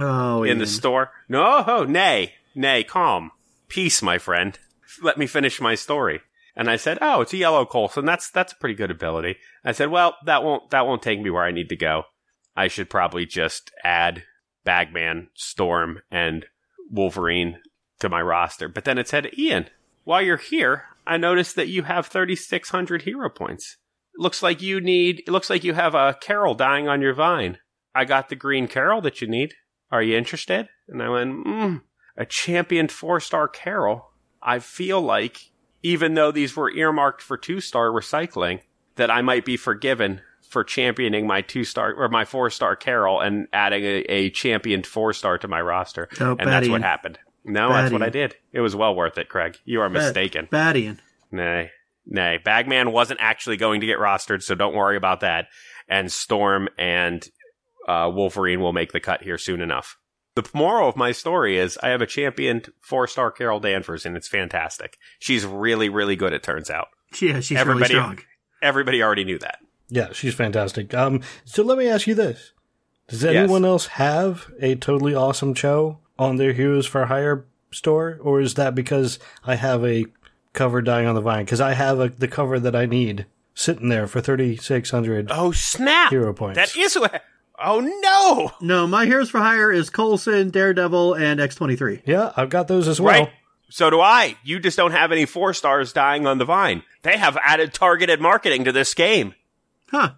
store. No, nay, calm. Peace, my friend. Let me finish my story. And I said, oh, it's a yellow Coulson. That's a pretty good ability. I said, well, that won't take me where I need to go. I should probably just add Bagman, Storm, and Wolverine to my roster. But then it said, Ian, while you're here, I noticed that you have 3,600 hero points. It looks like you have a Carol dying on your vine. I got the green Carol that you need. Are you interested? And I went, a championed 4-star Carol. I feel like, even though these were earmarked for 2-star recycling, that I might be forgiven for championing my 2-star or my 4-star Carol and adding a championed 4-star to my roster. Oh, and that's what happened. No, that's what I did. It was well worth it, Craig. You are mistaken. Badian. Nay. Bagman wasn't actually going to get rostered, so don't worry about that. And Storm and Wolverine will make the cut here soon enough. The moral of my story is I have a championed 4-star Carol Danvers, and it's fantastic. She's really, really good, it turns out. Yeah, she's really strong. Everybody already knew that. Yeah, she's fantastic. So let me ask you this. Does anyone else have a totally awesome Cho on their Heroes for Hire store? Or is that because I have a cover dying on the vine? Because I have the cover that I need sitting there for 3,600 Oh, snap! hero points. That is what... Oh, no! No, my Heroes for Hire is Coulson, Daredevil, and X-23. Yeah, I've got those as well. Right? So do I. You just don't have any 4-stars dying on the vine. They have added targeted marketing to this game. Huh.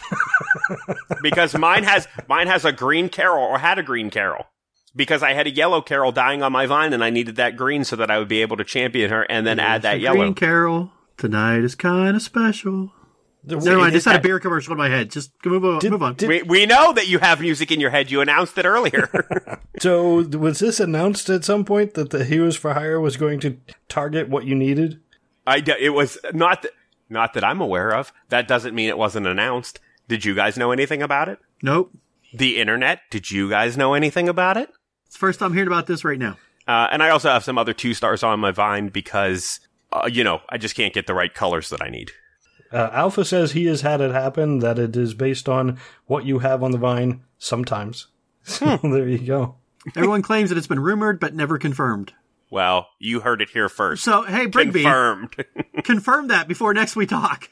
Because mine has a green Carol, or had a green Carol. Because I had a yellow Carol dying on my vine, and I needed that green so that I would be able to champion her and then add that yellow. Green Carol, tonight is kind of special. Never mind, I just had a beer commercial in my head. Just move on. We know that you have music in your head. You announced it earlier. So was this announced at some point that the Heroes for Hire was going to target what you needed? It was not that I'm aware of. That doesn't mean it wasn't announced. Did you guys know anything about it? Nope. The internet? Did you guys know anything about it? It's the first time hearing about this right now. And I also have some other 2-stars on my vine because, I just can't get the right colors that I need. Alpha says he has had it happen, that it is based on what you have on the vine sometimes. So there you go. Everyone claims that it's been rumored, but never confirmed. Well, you heard it here first. So, hey, Brigby. Confirmed. Confirm that before next we talk.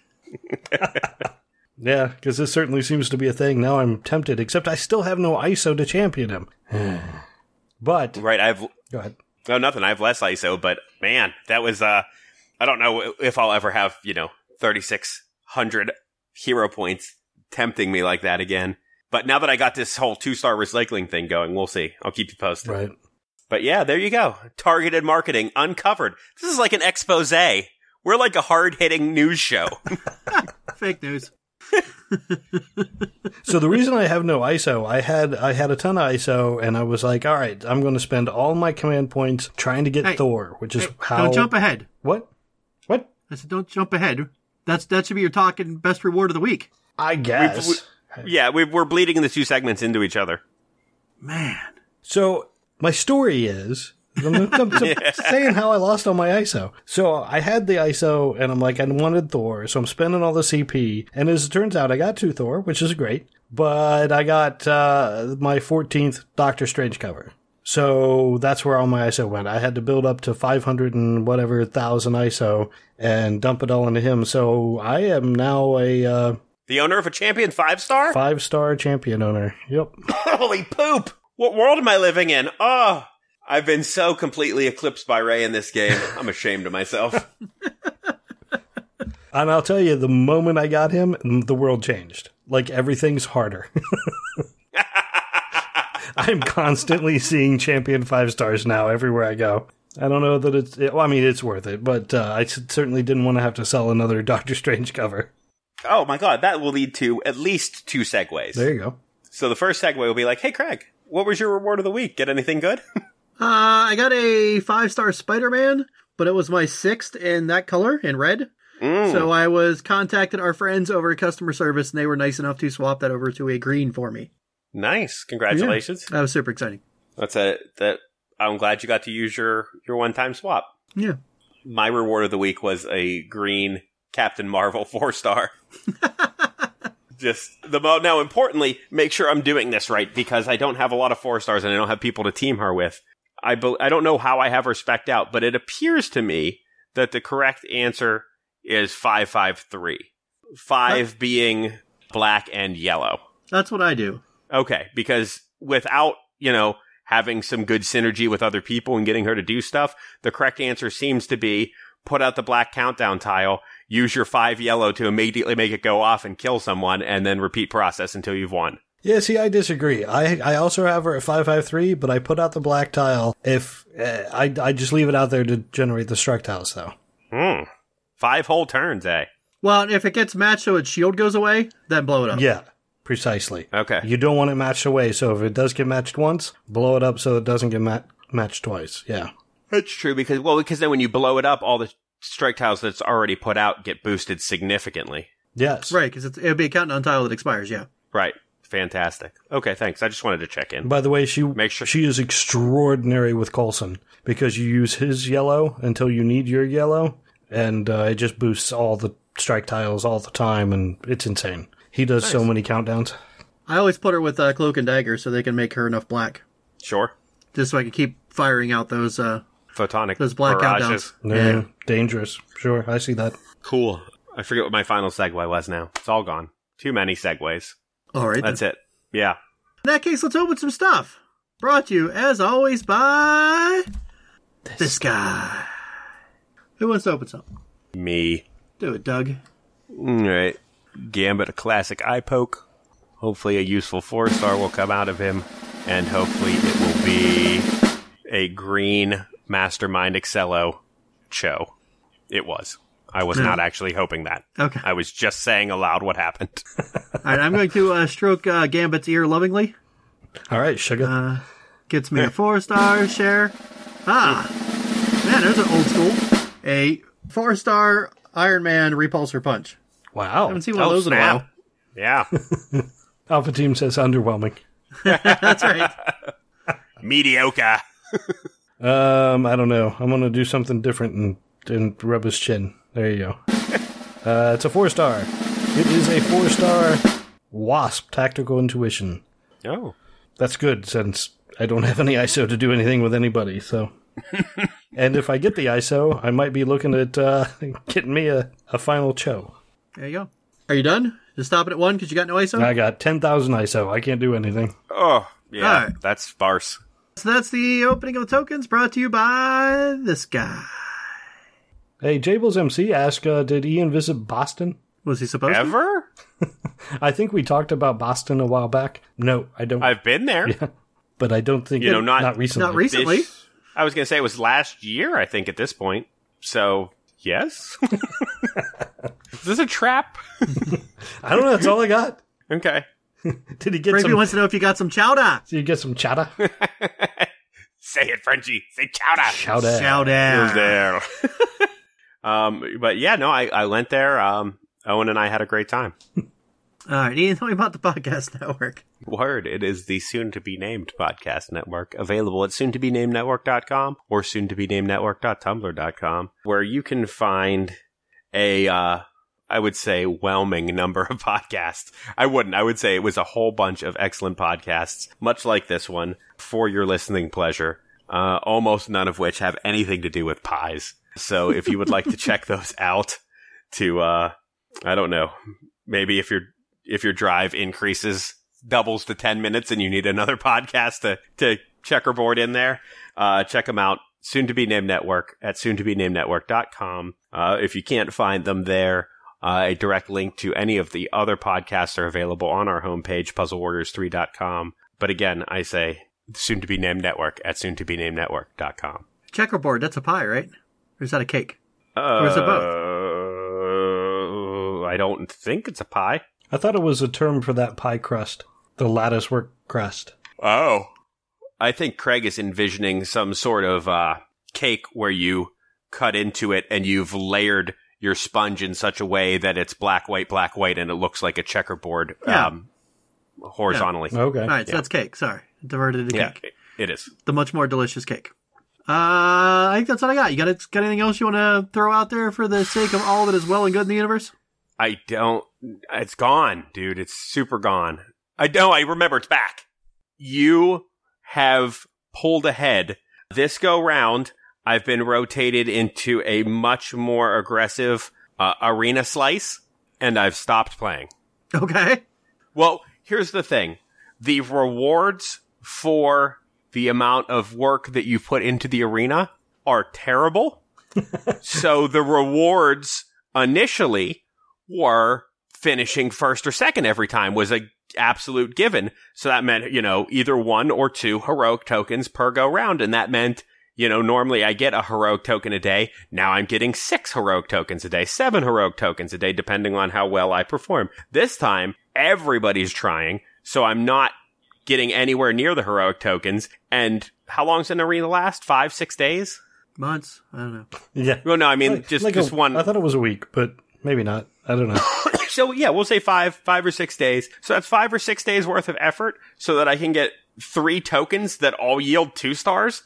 Yeah, because this certainly seems to be a thing. Now I'm tempted, except I still have no ISO to champion him. But... Right, Go ahead. Oh, nothing. I have less ISO, but, man, that was, I don't know if I'll ever have, 3,600 hero points tempting me like that again. But now that I got this whole 2-star recycling thing going, we'll see. I'll keep you posted. Right. But yeah, there you go. Targeted marketing, uncovered. This is like an expose. We're like a hard-hitting news show. Fake news. So the reason I have no ISO, I had a ton of ISO, and I was like, all right, I'm going to spend all my command points trying to get Thor, which is how... Don't jump ahead. What? I said don't jump ahead. That should be your talking best reward of the week. I guess. We're bleeding the two segments into each other. Man. So my story is... I'm saying how I lost all my ISO. So I had the ISO, and I'm like, I wanted Thor, so I'm spending all the CP. And as it turns out, I got 2 Thor, which is great. But I got my 14th Doctor Strange cover. So that's where all my ISO went. I had to build up to 500 and whatever thousand ISO and dump it all into him. So I am now a... the owner of a champion 5-star? 5-star champion owner. Yep. Holy poop! What world am I living in? Oh, I've been so completely eclipsed by Ray in this game. I'm ashamed of myself. And I'll tell you, the moment I got him, the world changed. Like, everything's harder. I'm constantly seeing champion 5-stars now everywhere I go. I don't know that it's worth it, but I certainly didn't want to have to sell another Doctor Strange cover. Oh my god, that will lead to at least 2 segues. There you go. So the first segue will be like, hey Craig, what was your reward of the week? Get anything good? I got a 5-star Spider-Man, but it was my 6th in that color, in red. So I contacted our friends over at customer service, and they were nice enough to swap that over to a green for me. Nice. Congratulations. Yeah, that was super exciting. I'm glad you got to use your one-time swap. Yeah. My reward of the week was a green Captain Marvel 4-star. Now, importantly, make sure I'm doing this right, because I don't have a lot of 4-stars and I don't have people to team her with. I don't know how I have her spec'd out, but it appears to me that the correct answer is 553. 5 being black and yellow. That's what I do. Okay, because without, having some good synergy with other people and getting her to do stuff, the correct answer seems to be put out the black countdown tile, use your 5 yellow to immediately make it go off and kill someone, and then repeat process until you've won. Yeah, see, I disagree. I also have her at 553, but I put out the black tile if I just leave it out there to generate the strike tiles, though. 5 whole turns, eh? Well, if it gets matched so its shield goes away, then blow it up. Yeah, precisely. Okay. You don't want it matched away, so if it does get matched once, blow it up so it doesn't get matched twice. Yeah. That's true, because then when you blow it up, all the strike tiles that's already put out get boosted significantly. Yes. Right, because it'll be a countdown tile that expires, yeah. Right. Fantastic. Okay, thanks. I just wanted to check in. By the way, she is extraordinary with Coulson, because you use his yellow until you need your yellow, and it just boosts all the strike tiles all the time, and it's insane. He does so many countdowns. I always put her with Cloak and Dagger so they can make her enough black. Sure. Just so I can keep firing out those photonic those black barrages. countdowns. Yeah, dangerous. Sure, I see that. Cool. I forget what my final segue was now. It's all gone. Too many segues. All right. That's it. Yeah. In that case, let's open some stuff. Brought to you, as always, by this guy. Who wants to open something? Me. Do it, Doug. All right. Gambit, a classic eye poke. Hopefully a useful 4-star will come out of him. And hopefully it will be a green Mastermind Excello Cho. It was. I was not actually hoping that. Okay. I was just saying aloud what happened. All right, I'm going to stroke Gambit's ear lovingly. All right, sugar. Gets me a 4-star share. Man, there's an old school. A 4-star Iron Man Repulsor Punch. Wow. I haven't seen one of those in a while. Yeah. Alpha Team says underwhelming. That's right. Mediocre. I don't know. I'm going to do something different and rub his chin. There you go. It's a 4-star. It is a 4-star Wasp Tactical Intuition. Oh. That's good, since I don't have any ISO to do anything with anybody, so... And if I get the ISO, I might be looking at getting me a final Cho. There you go. Are you done? Just stopping at 1 because you got no ISO? I got 10,000 ISO. I can't do anything. Oh, yeah. Right. That's sparse. So that's the opening of the tokens, brought to you by this guy. Hey, Jables MC asked, did Ian visit Boston? Was he supposed to? Ever? I think we talked about Boston a while back. No, I don't. I've been there. Yeah, but I don't think... not recently. Not recently. I was going to say it was last year, I think, at this point. So, yes? Is this a trap? I don't know. That's all I got. Okay. Did he get Gravy some? wants to know if you got some chowder. Did you get some chowder? Say it, Frenchie. Say chowder. Chowder. Chowder. There. But yeah, no, I went there. Owen and I had a great time. All right, Ian, tell me about the podcast network. Word. It is the soon-to-be-named podcast network, available at soon-to-be-named-network.com or soon-to-be-named-network.tumblr.com, where you can find a, I would say, whelming number of podcasts. I wouldn't. I would say it was a whole bunch of excellent podcasts, much like this one, for your listening pleasure, almost none of which have anything to do with pies. So if you would like to check those out to, I don't know, maybe if your drive doubles to 10 minutes and you need another podcast to checkerboard in there, check them out. Soon to be named network at soon-to-be-named-network.com. If you can't find them there, a direct link to any of the other podcasts are available on our homepage, puzzlewarriors3.com. But again, I say soon to be named network at soon-to-be-named-network.com. Checkerboard, that's a pie, right? Or is that a cake? Or is it both? I don't think it's a pie. I thought it was a term for that pie crust, the latticework crust. Oh. I think Craig is envisioning some sort of cake where you cut into it and you've layered your sponge in such a way that it's black, white, and it looks like a checkerboard horizontally. Yeah. Okay. All right, so that's cake. Sorry. Diverted to cake. It is. The much more delicious cake. I think that's what I got. You got anything else you want to throw out there for the sake of all that is well and good in the universe? I don't. It's gone, dude. It's super gone. I remember it's back. You have pulled ahead. This go round, I've been rotated into a much more aggressive arena slice, and I've stopped playing. Okay. Well, here's the thing. The rewards for the amount of work that you put into the arena are terrible. So the rewards initially were finishing first or second every time was a absolute given. So that meant, either 1 or 2 heroic tokens per go round. And that meant, normally I get a heroic token a day. Now I'm getting 6 heroic tokens a day, 7 heroic tokens a day, depending on how well I perform. This time, everybody's trying. So I'm not getting anywhere near the heroic tokens. And how long's an arena last? 5-6 days? Months? I don't know. Yeah. Well, no, I mean, just one. I thought it was a week, but maybe not. I don't know. So yeah, we'll say 5 or 6 days. So that's 5 or 6 days worth of effort so that I can get 3 tokens that all yield 2 stars.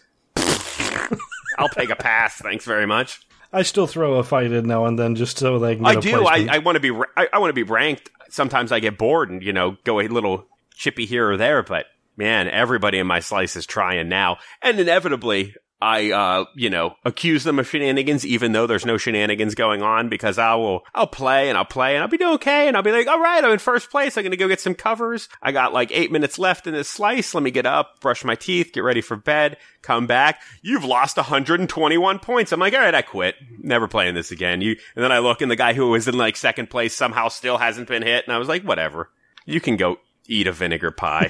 I'll take a pass. Thanks very much. I still throw a fight in now and then just so they can get I a do. placement. I want to be. I want to be ranked. Sometimes I get bored and go a little chippy here or there. But man, everybody in my slice is trying now, and inevitably I accuse them of shenanigans, even though there's no shenanigans going on, because I'll play and I'll be doing okay, and I'll be like, all right, I'm in first place. I'm gonna go get some covers. I got like 8 minutes left in this slice. Let me get up, brush my teeth, get ready for bed, come back. You've lost 121 points. I'm like, all right, I quit. Never playing this again. And then I look, and the guy who was in like second place somehow still hasn't been hit, and I was like, whatever. You can go eat a vinegar pie.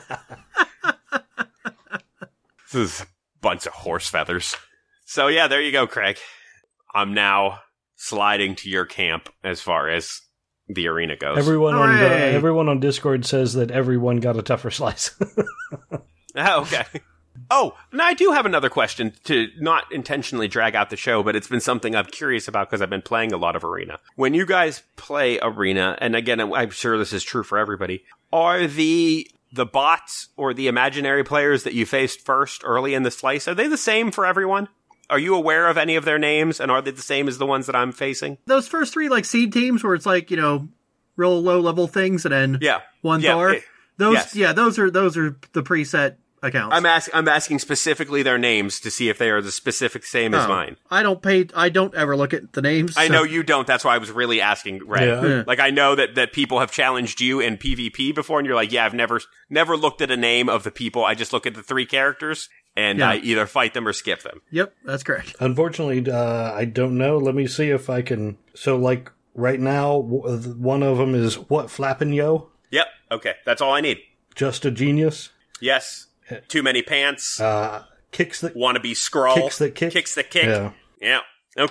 This is bunch of horse feathers. So yeah, there you go, Craig. I'm now sliding to your camp as far as the arena goes. Everyone on Discord says that everyone got a tougher slice. Oh, okay. Oh, and I do have another question to not intentionally drag out the show, but it's been something I'm curious about because I've been playing a lot of Arena. When you guys play Arena, and again, I'm sure this is true for everybody, are the bots or the imaginary players that you faced first early in the slice, are they the same for everyone? Are you aware of any of their names, and are they the same as the ones that I'm facing? Those first 3 like seed teams where it's like, real low level things and then one Thor. Those are the preset accounts. I'm asking specifically their names to see if they are the specific same as mine. I don't ever look at the names. I know you don't. That's why I was really asking, Ray. Yeah. Like, I know that people have challenged you in PvP before, and you're like, yeah, I've never looked at a name of the people. I just look at the 3 characters, and I either fight them or skip them. Yep, that's correct. Unfortunately, I don't know. Let me see if I can. So, like, right now, one of them is what, Flappin' Yo? Yep. Okay. That's all I need. Just a genius. Yes. Too many pants. Kicks that Wannabe scroll. Kicks that kick. Kicks that kick. Yeah. Yeah. Okay.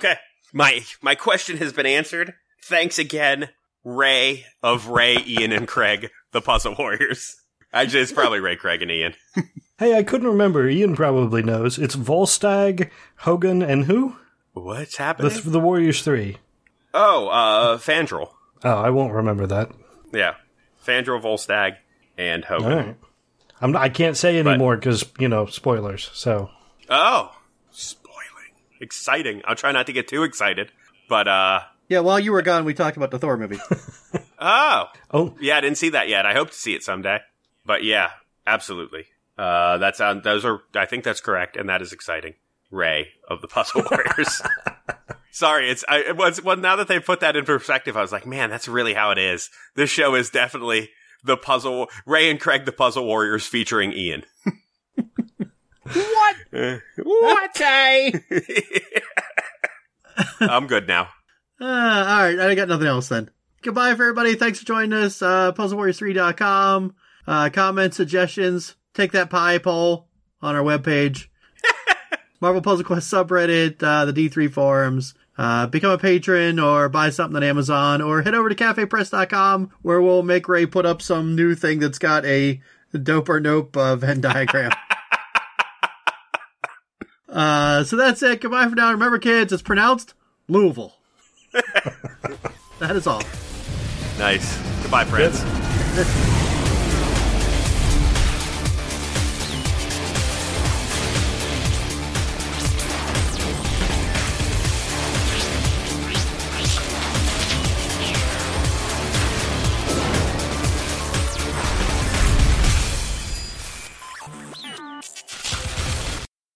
My question has been answered. Thanks again, Ray of Ray, Ian, and Craig, the Puzzle Warriors. Actually, it's probably Ray, Craig, and Ian. Hey, I couldn't remember. Ian probably knows. It's Volstagg, Hogan, and who? What's happening? The Warriors 3. Oh, Fandral. Oh, I won't remember that. Yeah. Fandral, Volstagg, and Hogan. All right. I can't say anymore because, spoilers, so. Oh, spoiling. Exciting. I'll try not to get too excited, but, Yeah, while you were gone, we talked about the Thor movie. Oh. Yeah, I didn't see that yet. I hope to see it someday. But yeah, absolutely. I think that's correct, and that is exciting. Ray of the Puzzle Warriors. Sorry, now that they put that in perspective, I was like, man, that's really how it is. This show is definitely Ray and Craig, the Puzzle Warriors, featuring Ian. What? What? I'm good now. Alright, I got nothing else then. Goodbye for everybody. Thanks for joining us. PuzzleWarriors3.com. Comments, suggestions. Take that pie poll on our webpage. Marvel Puzzle Quest subreddit, the D3 forums. Become a patron or buy something on Amazon or head over to cafepress.com where we'll make Ray put up some new thing that's got a dope or nope Venn diagram. So that's it. Goodbye for now. Remember, kids, it's pronounced Louisville. That is all. Nice. Goodbye, friends.